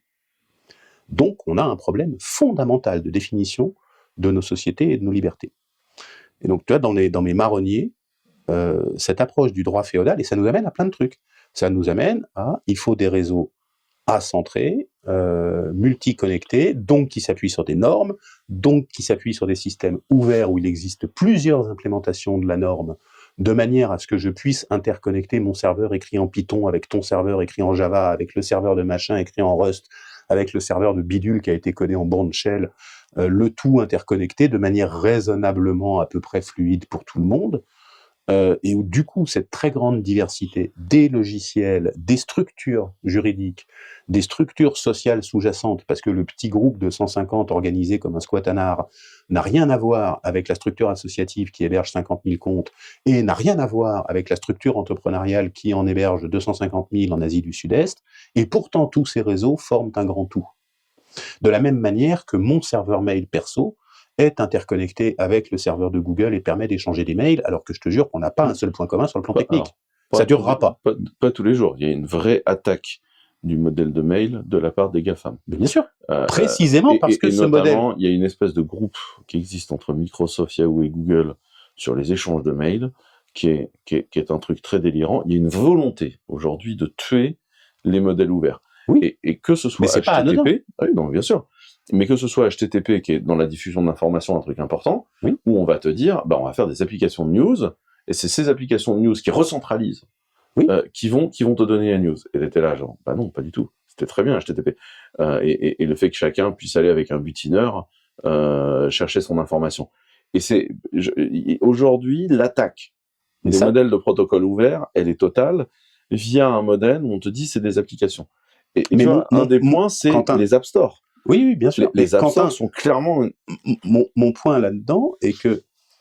Donc, on a un problème fondamental de définition de nos sociétés et de nos libertés. Et donc, tu vois, dans, les, dans mes marronniers, euh, cette approche du droit féodal, et ça nous amène à plein de trucs. Ça nous amène à, il faut des réseaux acentré, euh, multi-connecté, donc qui s'appuie sur des normes, donc qui s'appuie sur des systèmes ouverts où il existe plusieurs implémentations de la norme, de manière à ce que je puisse interconnecter mon serveur écrit en Python avec ton serveur écrit en Java, avec le serveur de machin écrit en Rust, avec le serveur de bidule qui a été codé en Bourne Shell, euh, le tout interconnecté de manière raisonnablement à peu près fluide pour tout le monde. Euh, et où du coup, cette très grande diversité des logiciels, des structures juridiques, des structures sociales sous-jacentes, parce que le petit groupe de cent cinquante organisé comme un squattanard n'a rien à voir avec la structure associative qui héberge cinquante mille comptes, et n'a rien à voir avec la structure entrepreneuriale qui en héberge deux cent cinquante mille en Asie du Sud-Est, et pourtant tous ces réseaux forment un grand tout. De la même manière que mon serveur mail perso est interconnecté avec le serveur de Google et permet d'échanger des mails, alors que je te jure qu'on n'a pas un seul point commun sur le plan Pas- technique. alors, pas Ça durera tous- pas. pas. Pas tous les jours. Il y a une vraie attaque du modèle de mail de la part des GAFAM. Mais bien sûr. Euh, Précisément et- parce et- que et ce modèle... notamment, il y a une espèce de groupe qui existe entre Microsoft, Yahoo et Google sur les échanges de mails, qui est, qui est, qui est un truc très délirant. Il y a une volonté aujourd'hui de tuer les modèles ouverts. Oui. Et, et que ce soit Mais c'est pas H T T P, anodin. oui, non, bien sûr. Mais que ce soit H T T P qui est dans la diffusion d'informations un truc important, Oui. où on va te dire, bah, on va faire des applications de news, et c'est ces applications de news qui recentralisent, Oui. euh, qui vont, qui vont te donner la news. Et t'étais là, genre, bah non, pas du tout. C'était très bien H T T P. Euh, et, et, et le fait que chacun puisse aller avec un butineur, euh, chercher son information. Et c'est, je- y- aujourd'hui, l'attaque Mais des ça- modèles de protocole ouvert, elle est totale, via un modèle où on te dit c'est des applications. Et, et Mais tu mon- vois, un mon- des mon- points, c'est Quentin- les App Store. Oui, oui, bien Les, sûr. les Mais App Quentin, Store sont clairement une- m- mon, mon point là-dedans est que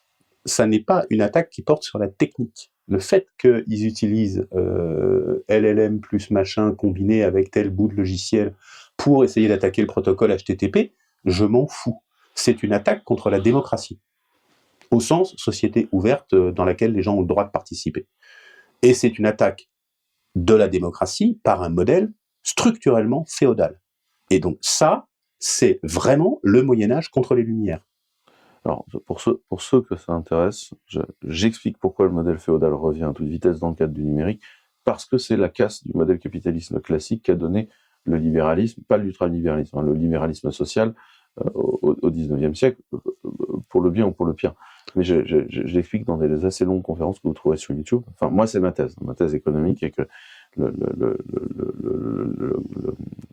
ça n'est pas une attaque qui porte sur la technique. Le fait qu'ils utilisent euh, L L M plus machin combiné avec tel bout de logiciel pour essayer d'attaquer le protocole H T T P, je m'en fous. C'est une attaque contre la démocratie, au sens société ouverte euh, dans laquelle les gens ont le droit de participer. Et c'est une attaque de la démocratie par un modèle structurellement féodal. Et donc ça, c'est vraiment le Moyen-Âge contre les Lumières. Alors, pour ceux, pour ceux que ça intéresse, je- j'explique pourquoi le modèle féodal revient à toute vitesse dans le cadre du numérique, parce que c'est la casse du modèle capitalisme classique qu'a donné le libéralisme, pas l'ultralibéralisme, hein, le libéralisme social euh, au, au dix-neuvième siècle, euh, pour le bien ou pour le pire. Mais je, je, je, je l'explique dans des assez longues conférences que vous trouverez sur YouTube. Enfin, moi, c'est ma thèse. Ma thèse économique est que le, le, le, le, le, le, le,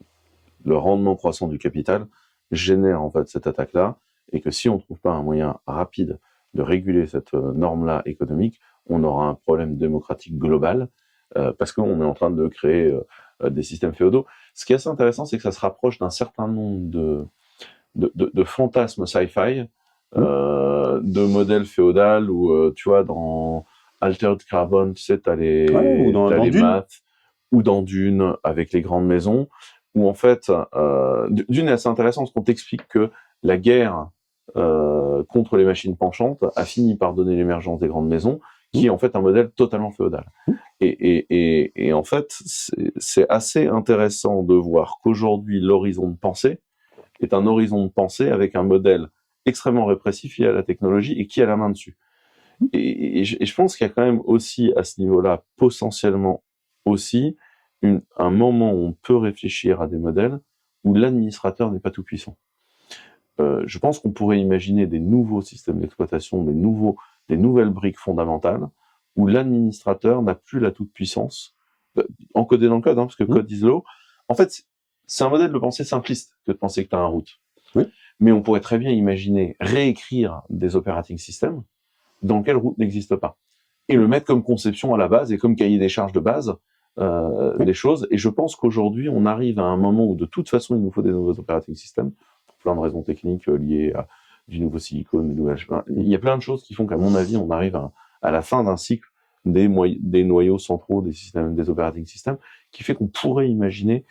le rendement croissant du capital génère en fait cette attaque-là, et que si on ne trouve pas un moyen rapide de réguler cette euh, norme-là économique, on aura un problème démocratique global, euh, parce qu'on est en train de créer euh, des systèmes féodaux. Ce qui est assez intéressant, c'est que ça se rapproche d'un certain nombre de, de, de, de fantasmes sci-fi, euh, de modèles féodaux, où, euh, tu vois, dans Altered Carbon, tu sais, t'as les, Ouais, ou dans- t'as dans les Dune. maths, ou dans Dune, avec les grandes maisons, où en fait, euh, Dune est assez intéressant, parce qu'on t'explique que la guerre euh, contre les machines penchantes a fini par donner l'émergence des grandes maisons, qui est en fait un modèle totalement féodal. Et, et, et, et en fait, c'est, c'est assez intéressant de voir qu'aujourd'hui, l'horizon de pensée est un horizon de pensée avec un modèle extrêmement répressif lié à la technologie et qui a la main dessus. Et, et, je, et je pense qu'il y a quand même aussi, à ce niveau-là, potentiellement aussi, une, un moment où on peut réfléchir à des modèles où l'administrateur n'est pas tout puissant. Euh, je pense qu'on pourrait imaginer des nouveaux systèmes d'exploitation, des, nouveaux, des nouvelles briques fondamentales, où l'administrateur n'a plus la toute-puissance, euh, encodé dans le code, hein, parce que code is law. En fait, c'est un modèle de pensée simpliste que de penser que tu as un root. Oui. Mais on pourrait très bien imaginer réécrire des operating systems dans lesquels root n'existe pas. Et le mettre comme conception à la base et comme cahier des charges de base euh, oui. des choses. Et je pense qu'aujourd'hui, on arrive à un moment où de toute façon, il nous faut des nouveaux operating systems, pour plein de raisons techniques euh, liées à du nouveau silicone, des nouvelles... il y a plein de choses qui font qu'à mon avis, on arrive à, à la fin d'un cycle des, moy- des noyaux centraux des systèmes, des operating systems, qui fait qu'on pourrait imaginer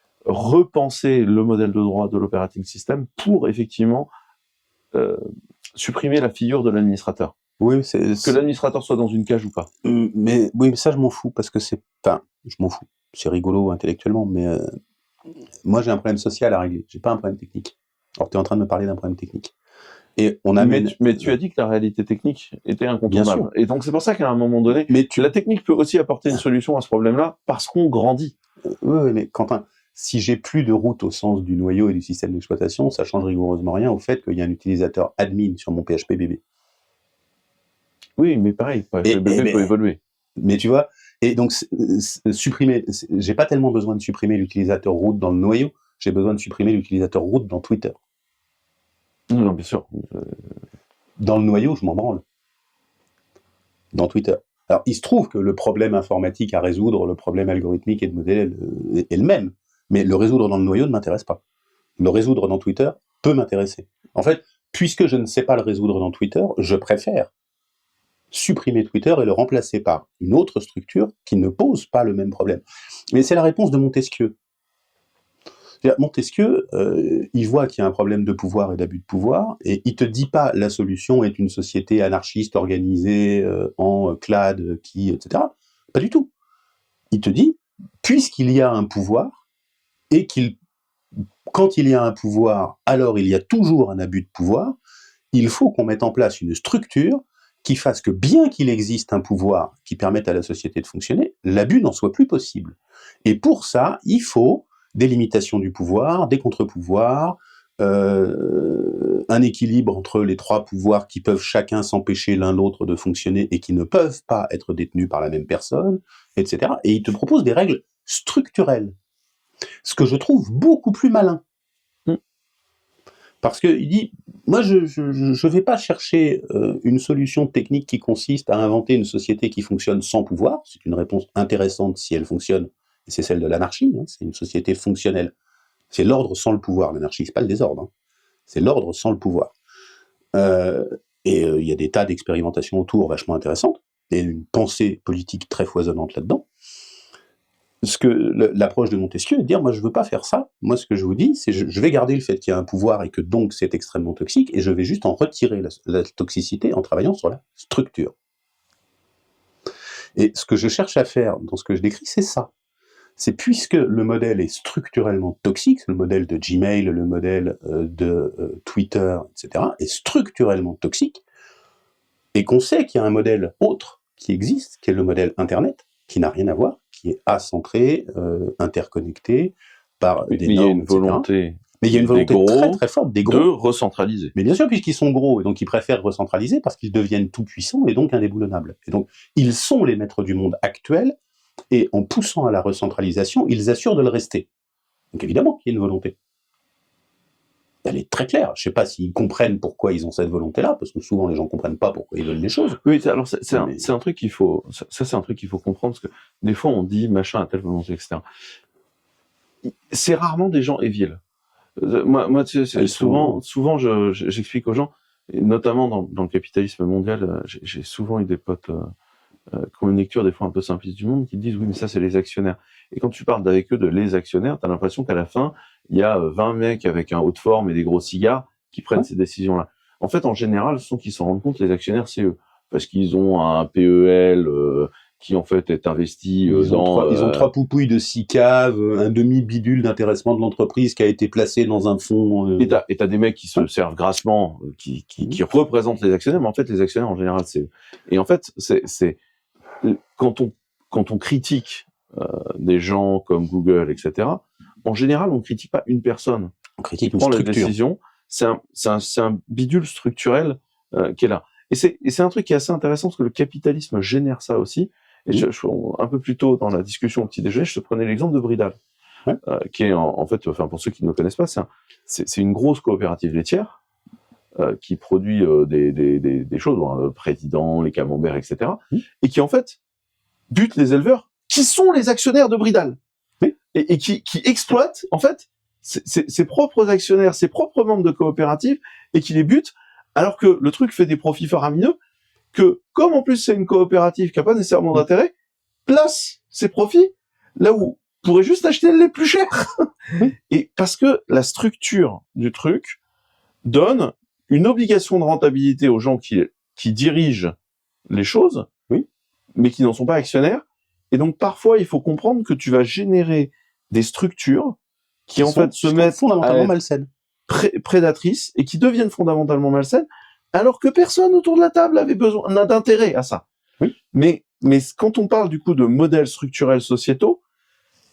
repenser le modèle de droit de l'operating system pour effectivement euh, supprimer la figure de l'administrateur. Oui, c'est, que c'est... l'administrateur soit dans une cage ou pas. Mais oui, mais ça je m'en fous parce que c'est, enfin, je m'en fous. C'est rigolo intellectuellement, mais euh, moi j'ai un problème social à régler. J'ai pas un problème technique. Alors tu es en train de me parler d'un problème technique. Et on amène. Mais tu, mais tu as dit que la réalité technique était incontournable. Et donc c'est pour ça qu'à un moment donné, mais tu... la technique peut aussi apporter une solution à ce problème-là parce qu'on grandit. Euh, oui, mais Quentin, si j'ai plus de route au sens du noyau et du système d'exploitation, ça change rigoureusement rien au fait qu'il y a un utilisateur admin sur mon P H P B B. Oui, mais pareil, P H P B B peut évoluer. Mais tu vois, et donc supprimer, j'ai pas tellement besoin de supprimer l'utilisateur root dans le noyau, j'ai besoin de supprimer l'utilisateur root dans Twitter. Non, non, bien sûr. Dans le noyau, je m'en branle. Dans Twitter. Alors, il se trouve que le problème informatique à résoudre, le problème algorithmique et de modèle est le même, mais le résoudre dans le noyau ne m'intéresse pas. Le résoudre dans Twitter peut m'intéresser. En fait, puisque je ne sais pas le résoudre dans Twitter, je préfère supprimer Twitter et le remplacer par une autre structure qui ne pose pas le même problème. Mais c'est la réponse de Montesquieu. Montesquieu, euh, il voit qu'il y a un problème de pouvoir et d'abus de pouvoir, et il te dit pas la solution est une société anarchiste organisée euh, en clade, qui, et cetera. Pas du tout. Il te dit, puisqu'il y a un pouvoir, et qu'il, quand il y a un pouvoir, alors il y a toujours un abus de pouvoir, il faut qu'on mette en place une structure qui fasse que bien qu'il existe un pouvoir qui permette à la société de fonctionner, l'abus n'en soit plus possible. Et pour ça, il faut des limitations du pouvoir, des contre-pouvoirs, euh, un équilibre entre les trois pouvoirs qui peuvent chacun s'empêcher l'un l'autre de fonctionner et qui ne peuvent pas être détenus par la même personne, et cetera. Et il te propose des règles structurelles, ce que je trouve beaucoup plus malin. Mm. Parce qu'il dit, moi je je vais pas chercher euh, une solution technique qui consiste à inventer une société qui fonctionne sans pouvoir, c'est une réponse intéressante si elle fonctionne, et c'est celle de l'anarchie, hein, c'est une société fonctionnelle. C'est l'ordre sans le pouvoir, l'anarchie, c'est pas le désordre, hein. C'est l'ordre sans le pouvoir. Euh, et il euh, y a des tas d'expérimentations autour vachement intéressantes, et une pensée politique très foisonnante là-dedans. Ce que l'approche de Montesquieu est de dire, moi je veux pas faire ça, moi ce que je vous dis, c'est je, je vais garder le fait qu'il y a un pouvoir et que donc c'est extrêmement toxique, et je vais juste en retirer la, la toxicité en travaillant sur la structure. Et ce que je cherche à faire dans ce que je décris, c'est ça. C'est puisque le modèle est structurellement toxique, le modèle de Gmail, le modèle euh, de euh, Twitter, et cetera, est structurellement toxique, et qu'on sait qu'il y a un modèle autre qui existe, qui est le modèle Internet, qui n'a rien à voir, qui est acentré, euh, interconnecté par mais des mais normes, il y a une et cetera. volonté, Mais il y a une volonté gros très très forte des gros de recentraliser. Mais bien sûr, puisqu'ils sont gros, et donc ils préfèrent recentraliser parce qu'ils deviennent tout puissants et donc indéboulonnables. Et donc, ils sont les maîtres du monde actuel, et en poussant à la recentralisation, ils assurent de le rester. Donc évidemment qu'il y a une volonté. Elle est très claire. Je ne sais pas s'ils comprennent pourquoi ils ont cette volonté-là, parce que souvent les gens ne comprennent pas pourquoi ils veulent les choses. Oui, alors c'est, c'est, mais... un, c'est un truc qu'il faut, ça, ça c'est un truc qu'il faut comprendre, parce que des fois on dit machin a telle volonté, et cetera. C'est rarement des gens éviles. Moi, moi tu sais, souvent, sont... souvent je, je, j'explique aux gens, et notamment dans, dans le capitalisme mondial, j'ai, j'ai souvent eu des potes euh, euh, qui ont une lecture des fois un peu simpliste du monde, qui disent oui mais ça c'est les actionnaires. Et quand tu parles avec eux de les actionnaires, t'as l'impression qu'à la fin, il y a vingt mecs avec un haut de forme et des gros cigares qui prennent ouais. ces décisions-là. En fait, en général, ce sont qui s'en rendent compte, les actionnaires, c'est eux. Parce qu'ils ont un P E L euh, qui, en fait, est investi euh, ils dans... Ont trois, euh, ils ont trois poupouilles de six caves, un demi-bidule d'intéressement de l'entreprise qui a été placé dans un fonds... Euh... Et t'as, et t'as des mecs qui se servent grassement, qui, qui, qui représentent les actionnaires, mais en fait, les actionnaires, en général, c'est eux. Et en fait, c'est... c'est quand on, quand on critique euh, des gens comme Google, et cetera, en général, on ne critique pas une personne. On critique qui prend la décision. C'est un, c'est un, c'est un bidule structurel euh, qui est là. Et c'est, et c'est un truc qui est assez intéressant parce que le capitalisme génère ça aussi. Et je, je, un peu plus tôt dans la discussion au petit déjeuner, je te prenais l'exemple de Bridal, ouais. euh, qui est en, en fait, enfin pour ceux qui ne le connaissent pas, c'est, un, c'est, c'est une grosse coopérative laitière euh, qui produit euh, des, des, des, des choses, hein, le président, les camemberts, et cetera, mmh. et qui en fait bute les éleveurs qui sont les actionnaires de Bridal, oui. et, et qui, qui exploitent en fait ses, ses, ses propres actionnaires, ses propres membres de coopérative, et qui les butent, alors que le truc fait des profits faramineux, que, comme en plus c'est une coopérative qui n'a pas nécessairement d'intérêt, place ses profits là où on pourrait juste acheter le lait plus cher. Et parce que la structure du truc donne une obligation de rentabilité aux gens qui, qui dirigent les choses, oui. mais qui n'en sont pas actionnaires. Et donc parfois, il faut comprendre que tu vas générer des structures qui, qui en fait se mettent fondamentalement malsaines, pré- prédatrices et qui deviennent fondamentalement malsaines, alors que personne autour de la table avait besoin, n'a d'intérêt à ça. Oui. Mais, mais quand on parle du coup de modèles structurels sociétaux,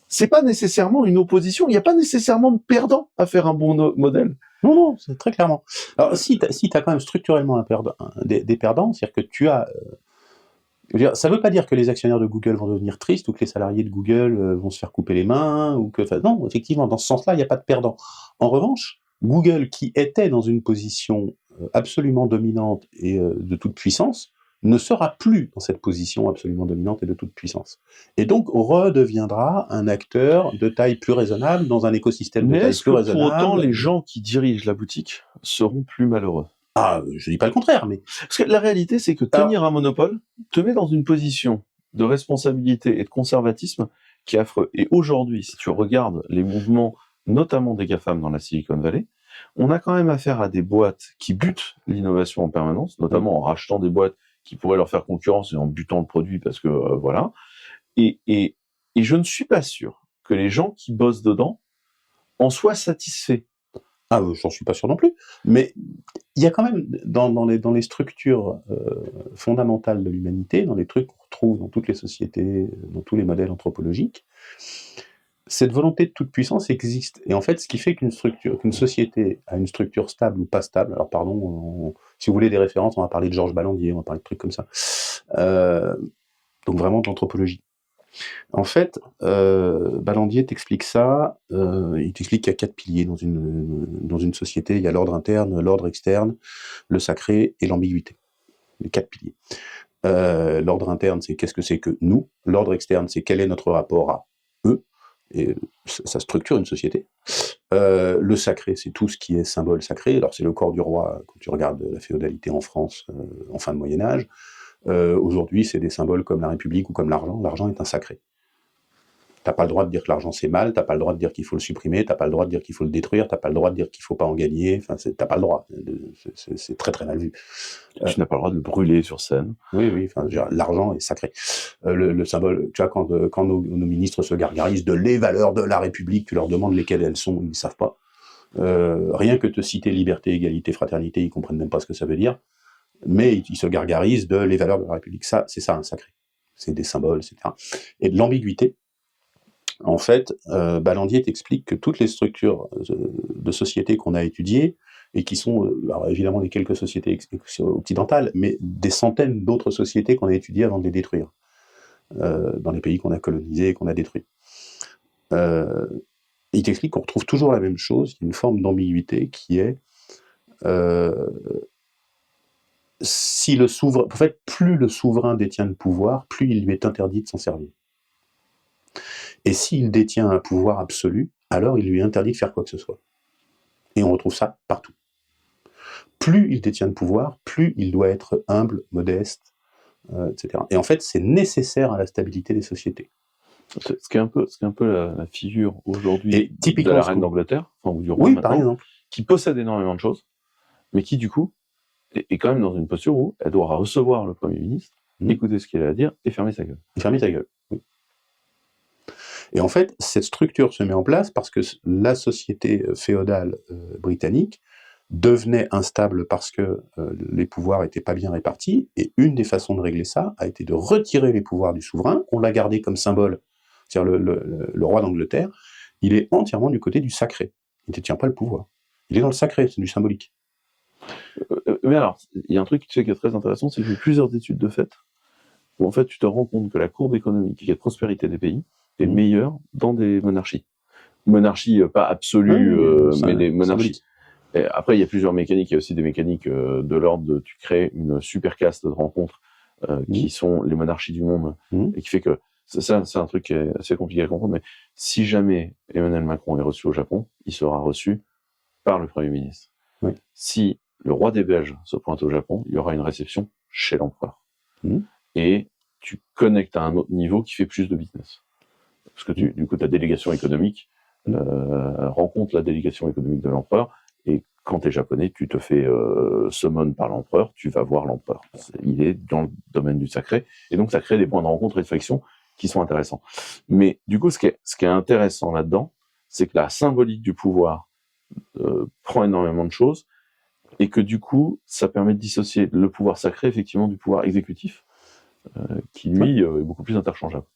c'est pas nécessairement une opposition. Il n'y a pas nécessairement de perdant à faire un bon no- modèle. Non, non, c'est très clairement. Alors, si tu as si t'as quand même structurellement un perdant, un- des, des perdants, c'est-à-dire que tu as... euh, je veux dire, ça ne veut pas dire que les actionnaires de Google vont devenir tristes ou que les salariés de Google euh, vont se faire couper les mains ou que... Enfin, non, effectivement, dans ce sens-là, il n'y a pas de perdant. En revanche, Google, qui était dans une position euh, absolument dominante et euh, de toute puissance, ne sera plus dans cette position absolument dominante et de toute puissance. Et donc redeviendra un acteur de taille plus raisonnable dans un écosystème de Mais taille est-ce plus que raisonnable. pour autant les gens qui dirigent la boutique seront plus malheureux? Ah, je dis pas le contraire, mais Parce que la réalité, c'est que tenir un monopole te met dans une position de responsabilité et de conservatisme qui est affreux. Et aujourd'hui, si tu regardes les mouvements, notamment des GAFAM dans la Silicon Valley, on a quand même affaire à des boîtes qui butent l'innovation en permanence, notamment en rachetant des boîtes qui pourraient leur faire concurrence et en butant le produit parce que euh, voilà. Et, et, et je ne suis pas sûr que les gens qui bossent dedans en soient satisfaits. ah, euh, j'en suis pas sûr non plus. Mais il y a quand même dans, dans, les, dans les structures euh, fondamentales de l'humanité, dans les trucs qu'on retrouve dans toutes les sociétés, dans tous les modèles anthropologiques, cette volonté de toute puissance existe. Et en fait, ce qui fait qu'une structure, qu'une société a une structure stable ou pas stable, alors pardon, on- si vous voulez des références, on va parler de Georges Ballandier, on va parler de trucs comme ça. Euh, donc vraiment d'anthropologie. En fait, euh, Ballandier t'explique ça, euh, il t'explique qu'il y a quatre piliers dans une, dans une société, il y a l'ordre interne, l'ordre externe, le sacré et l'ambiguïté. Les quatre piliers. Euh, l'ordre interne, c'est qu'est-ce que c'est que nous, l'ordre externe, c'est quel est notre rapport à eux, et ça structure une société. Euh, le sacré, c'est tout ce qui est symbole sacré. Alors c'est le corps du roi quand tu regardes la féodalité en France euh, en fin de Moyen Âge. Euh, aujourd'hui, c'est des symboles comme la République ou comme l'argent. L'argent est un sacré. T'as pas le droit de dire que l'argent c'est mal, t'as pas le droit de dire qu'il faut le supprimer, t'as pas le droit de dire qu'il faut le détruire, t'as pas le droit de dire qu'il faut pas en gagner. Enfin, c'est, t'as pas le droit. C'est, c'est, c'est très très mal vu. Tu euh, n'as pas le droit de le brûler sur scène. Oui, oui. Enfin, l'argent est sacré. Euh, le, le symbole, tu vois, quand, euh, quand nos, nos ministres se gargarisent de les valeurs de la République, tu leur demandes lesquelles elles sont, ils ne savent pas. Euh, rien que te citer liberté, égalité, fraternité, ils comprennent même pas ce que ça veut dire. Mais ils, ils se gargarisent de les valeurs de la République. Ça, c'est ça un sacré. C'est des symboles, et cetera. Et de l'ambiguïté. En fait, euh, Ballandier t'explique que toutes les structures de, de sociétés qu'on a étudiées, et qui sont, alors évidemment, les quelques sociétés occidentales, mais des centaines d'autres sociétés qu'on a étudiées avant de les détruire, euh, dans les pays qu'on a colonisés et qu'on a détruits. Euh, il t'explique qu'on retrouve toujours la même chose, une forme d'ambiguïté qui est euh, si le souverain, en fait, plus le souverain détient le pouvoir, plus il lui est interdit de s'en servir. Et s'il détient un pouvoir absolu, alors il lui est interdit de faire quoi que ce soit. Et on retrouve ça partout. Plus il détient le pouvoir, plus il doit être humble, modeste, euh, et cetera. Et en fait, c'est nécessaire à la stabilité des sociétés. Ce qui est un peu, ce qui est un peu la, la figure aujourd'hui Et typiquement de la reine d'Angleterre, enfin, ou du roi oui, maintenant, par exemple. qui possède énormément de choses, mais qui du coup est, est quand même dans une posture où elle doit recevoir le Premier ministre, mmh. écouter ce qu'il a à dire et fermer sa gueule. Et fermer sa gueule, oui. Et en fait, cette structure se met en place parce que la société féodale euh, britannique devenait instable parce que euh, les pouvoirs n'étaient pas bien répartis, et une des façons de régler ça a été de retirer les pouvoirs du souverain. On l'a gardé comme symbole, c'est-à-dire le, le, le roi d'Angleterre, il est entièrement du côté du sacré, il ne détient pas le pouvoir, il est dans le sacré, c'est du symbolique. Euh, mais alors, il y a un truc qui est très intéressant, c'est que j'ai eu plusieurs études de fait, où en fait tu te rends compte que la courbe économique et de prospérité des pays est mmh. meilleure dans des monarchies. Monarchies euh, pas absolues, oui, euh, mais des monarchies. Et après, il y a plusieurs mécaniques. Il y a aussi des mécaniques euh, de l'ordre de tu crées une super caste de rencontres euh, mmh. qui sont les monarchies du monde, mmh. et qui fait que ça, c'est un truc qui est assez compliqué à comprendre. Mais si jamais Emmanuel Macron est reçu au Japon, il sera reçu par le Premier ministre. Oui. Si le roi des Belges se pointe au Japon, il y aura une réception chez l'empereur. Mmh. Et tu connectes à un autre niveau qui fait plus de business. Parce que tu, du coup, ta délégation économique euh, rencontre la délégation économique de l'empereur. Et quand tu es japonais, tu te fais euh, summon par l'empereur, tu vas voir l'empereur. Il est dans le domaine du sacré. Et donc, ça crée des points de rencontre et de friction qui sont intéressants. Mais du coup, ce qui est, ce qui est intéressant là-dedans, c'est que la symbolique du pouvoir euh, prend énormément de choses et que du coup, ça permet de dissocier le pouvoir sacré, effectivement, du pouvoir exécutif, euh, qui, lui, euh, est beaucoup plus interchangeable.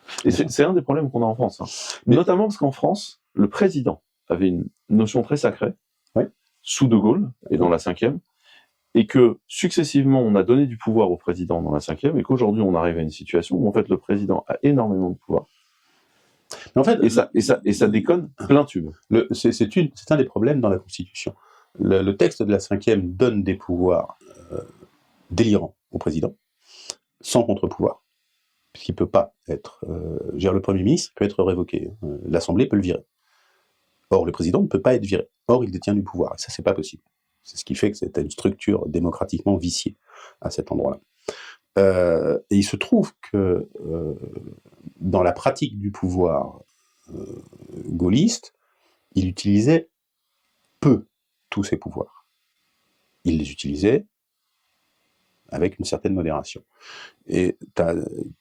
Et c'est, c'est un des problèmes qu'on a en France. Hein. Mais... Notamment parce qu'en France, le président avait une notion très sacrée, ouais. sous De Gaulle et dans la cinquième, et que successivement on a donné du pouvoir au président dans la cinquième, et qu'aujourd'hui on arrive à une situation où en fait le président a énormément de pouvoir. Mais en fait, et, ça, et, ça, et ça déconne plein tube. Le, c'est, c'est, une, c'est un des problèmes dans la Constitution. Le, le texte de la cinquième donne des pouvoirs euh, délirants au président, sans contre-pouvoir. Puisqu'il ne peut pas être... Euh, dire, le Premier ministre peut être révoqué. Euh, L'Assemblée peut le virer. Or, le président ne peut pas être viré. Or, il détient du pouvoir. Et ça, c'est pas possible. C'est ce qui fait que c'est une structure démocratiquement viciée à cet endroit-là. Euh, et il se trouve que euh, dans la pratique du pouvoir euh, gaulliste, il utilisait peu tous ses pouvoirs. Il les utilisait avec une certaine modération. Et t'as,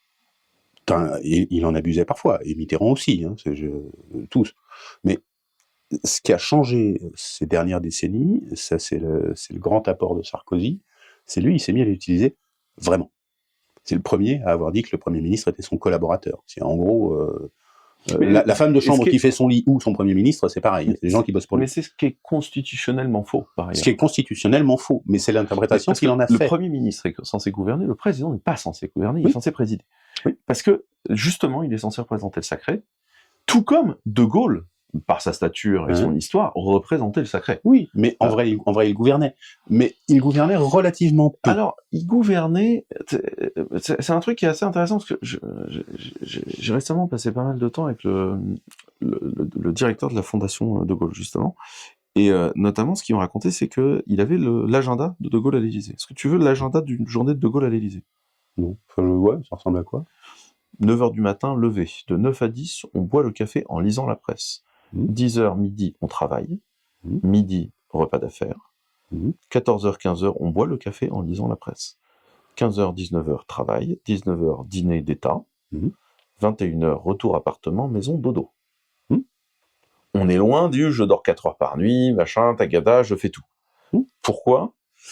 t'as, il en abusait parfois, et Mitterrand aussi, hein, c'est, je, tous. Mais ce qui a changé ces dernières décennies, ça c'est le, c'est le grand apport de Sarkozy, c'est lui, il s'est mis à l'utiliser vraiment. C'est le premier à avoir dit que le Premier ministre était son collaborateur. C'est en gros, euh, euh, la, la femme de chambre qui, qui fait son lit ou son Premier ministre, c'est pareil. C'est des gens qui bossent pour lui. Mais c'est ce qui est constitutionnellement faux, par ailleurs. Ce qui est constitutionnellement faux, mais c'est l'interprétation qu'il en a le fait. Le Premier ministre est censé gouverner, le président n'est pas censé gouverner, il oui. est censé présider. Oui. Parce que, justement, il est censé représenter le sacré, tout comme De Gaulle, par sa stature et mmh. son histoire, représentait le sacré. Oui, mais en, ah. vrai, il, en vrai, il gouvernait. Mais il gouvernait relativement peu. Alors, il gouvernait... C'est, c'est un truc qui est assez intéressant, parce que je, je, je, j'ai récemment passé pas mal de temps avec le, le, le, le directeur de la Fondation De Gaulle, justement, et euh, notamment, ce qu'il m'a raconté, c'est qu'il avait le, l'agenda de De Gaulle à l'Élysée. Est-ce que tu veux l'agenda d'une journée de De Gaulle à l'Élysée? Non. Enfin, ouais, ça ressemble à quoi? neuf heures du matin, levé. De neuf à dix, on boit le café en lisant la presse. Mmh. dix heures, midi, on travaille. Mmh. Midi, repas d'affaires. Mmh. quatorze heures, quinze heures, on boit le café en lisant la presse. quinze heures, dix-neuf heures, travail. dix-neuf heures, dîner d'État. Mmh. vingt et une heures, retour appartement, maison, dodo. Mmh. On est loin du « je dors quatre heures par nuit, machin, tagada, je fais tout mmh. ». Pourquoi ?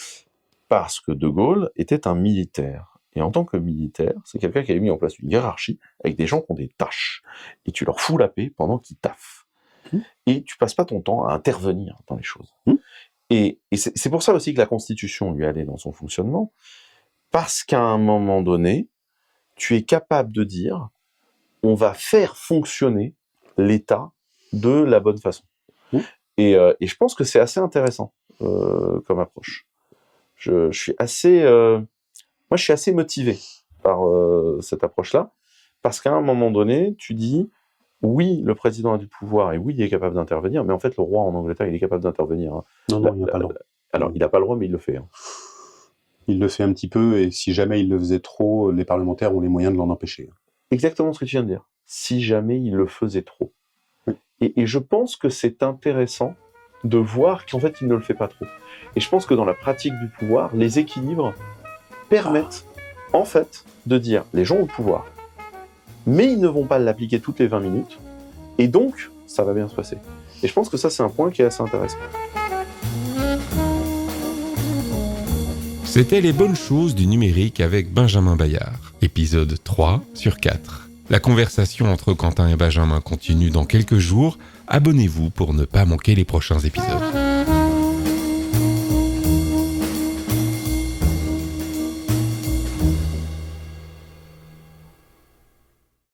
Parce que De Gaulle était un militaire. Et en tant que militaire, c'est quelqu'un qui avait mis en place une hiérarchie avec des gens qui ont des tâches. Et tu leur fous la paix pendant qu'ils taffent. Mmh. Et tu passes pas ton temps à intervenir dans les choses. Mmh. Et, et c'est, c'est pour ça aussi que la Constitution lui allait dans son fonctionnement, parce qu'à un moment donné, tu es capable de dire on va faire fonctionner l'État de la bonne façon. Mmh. Et, euh, et je pense que c'est assez intéressant euh, comme approche. Je, je suis assez... Euh, Moi, je suis assez motivé par euh, cette approche-là, parce qu'à un moment donné, tu dis, oui, le président a du pouvoir, et oui, il est capable d'intervenir, mais en fait, le roi en Angleterre, il est capable d'intervenir. Hein. Non, non, la, il n'a pas le droit. Alors, il n'a pas le droit, mais il le fait. Hein. Il le fait un petit peu, et si jamais il le faisait trop, les parlementaires ont les moyens de l'en empêcher. Exactement ce que tu viens de dire. Si jamais il le faisait trop. Oui. Et, et je pense que c'est intéressant de voir qu'en fait, il ne le fait pas trop. Et je pense que dans la pratique du pouvoir, les équilibres permettent, en fait, de dire, les gens ont le pouvoir, mais ils ne vont pas l'appliquer toutes les vingt minutes, et donc, ça va bien se passer. Et je pense que ça, c'est un point qui est assez intéressant. C'était Les bonnes choses du numérique avec Benjamin Bayard, épisode trois sur quatre. La conversation entre Quentin et Benjamin continue dans quelques jours. Abonnez-vous pour ne pas manquer les prochains épisodes.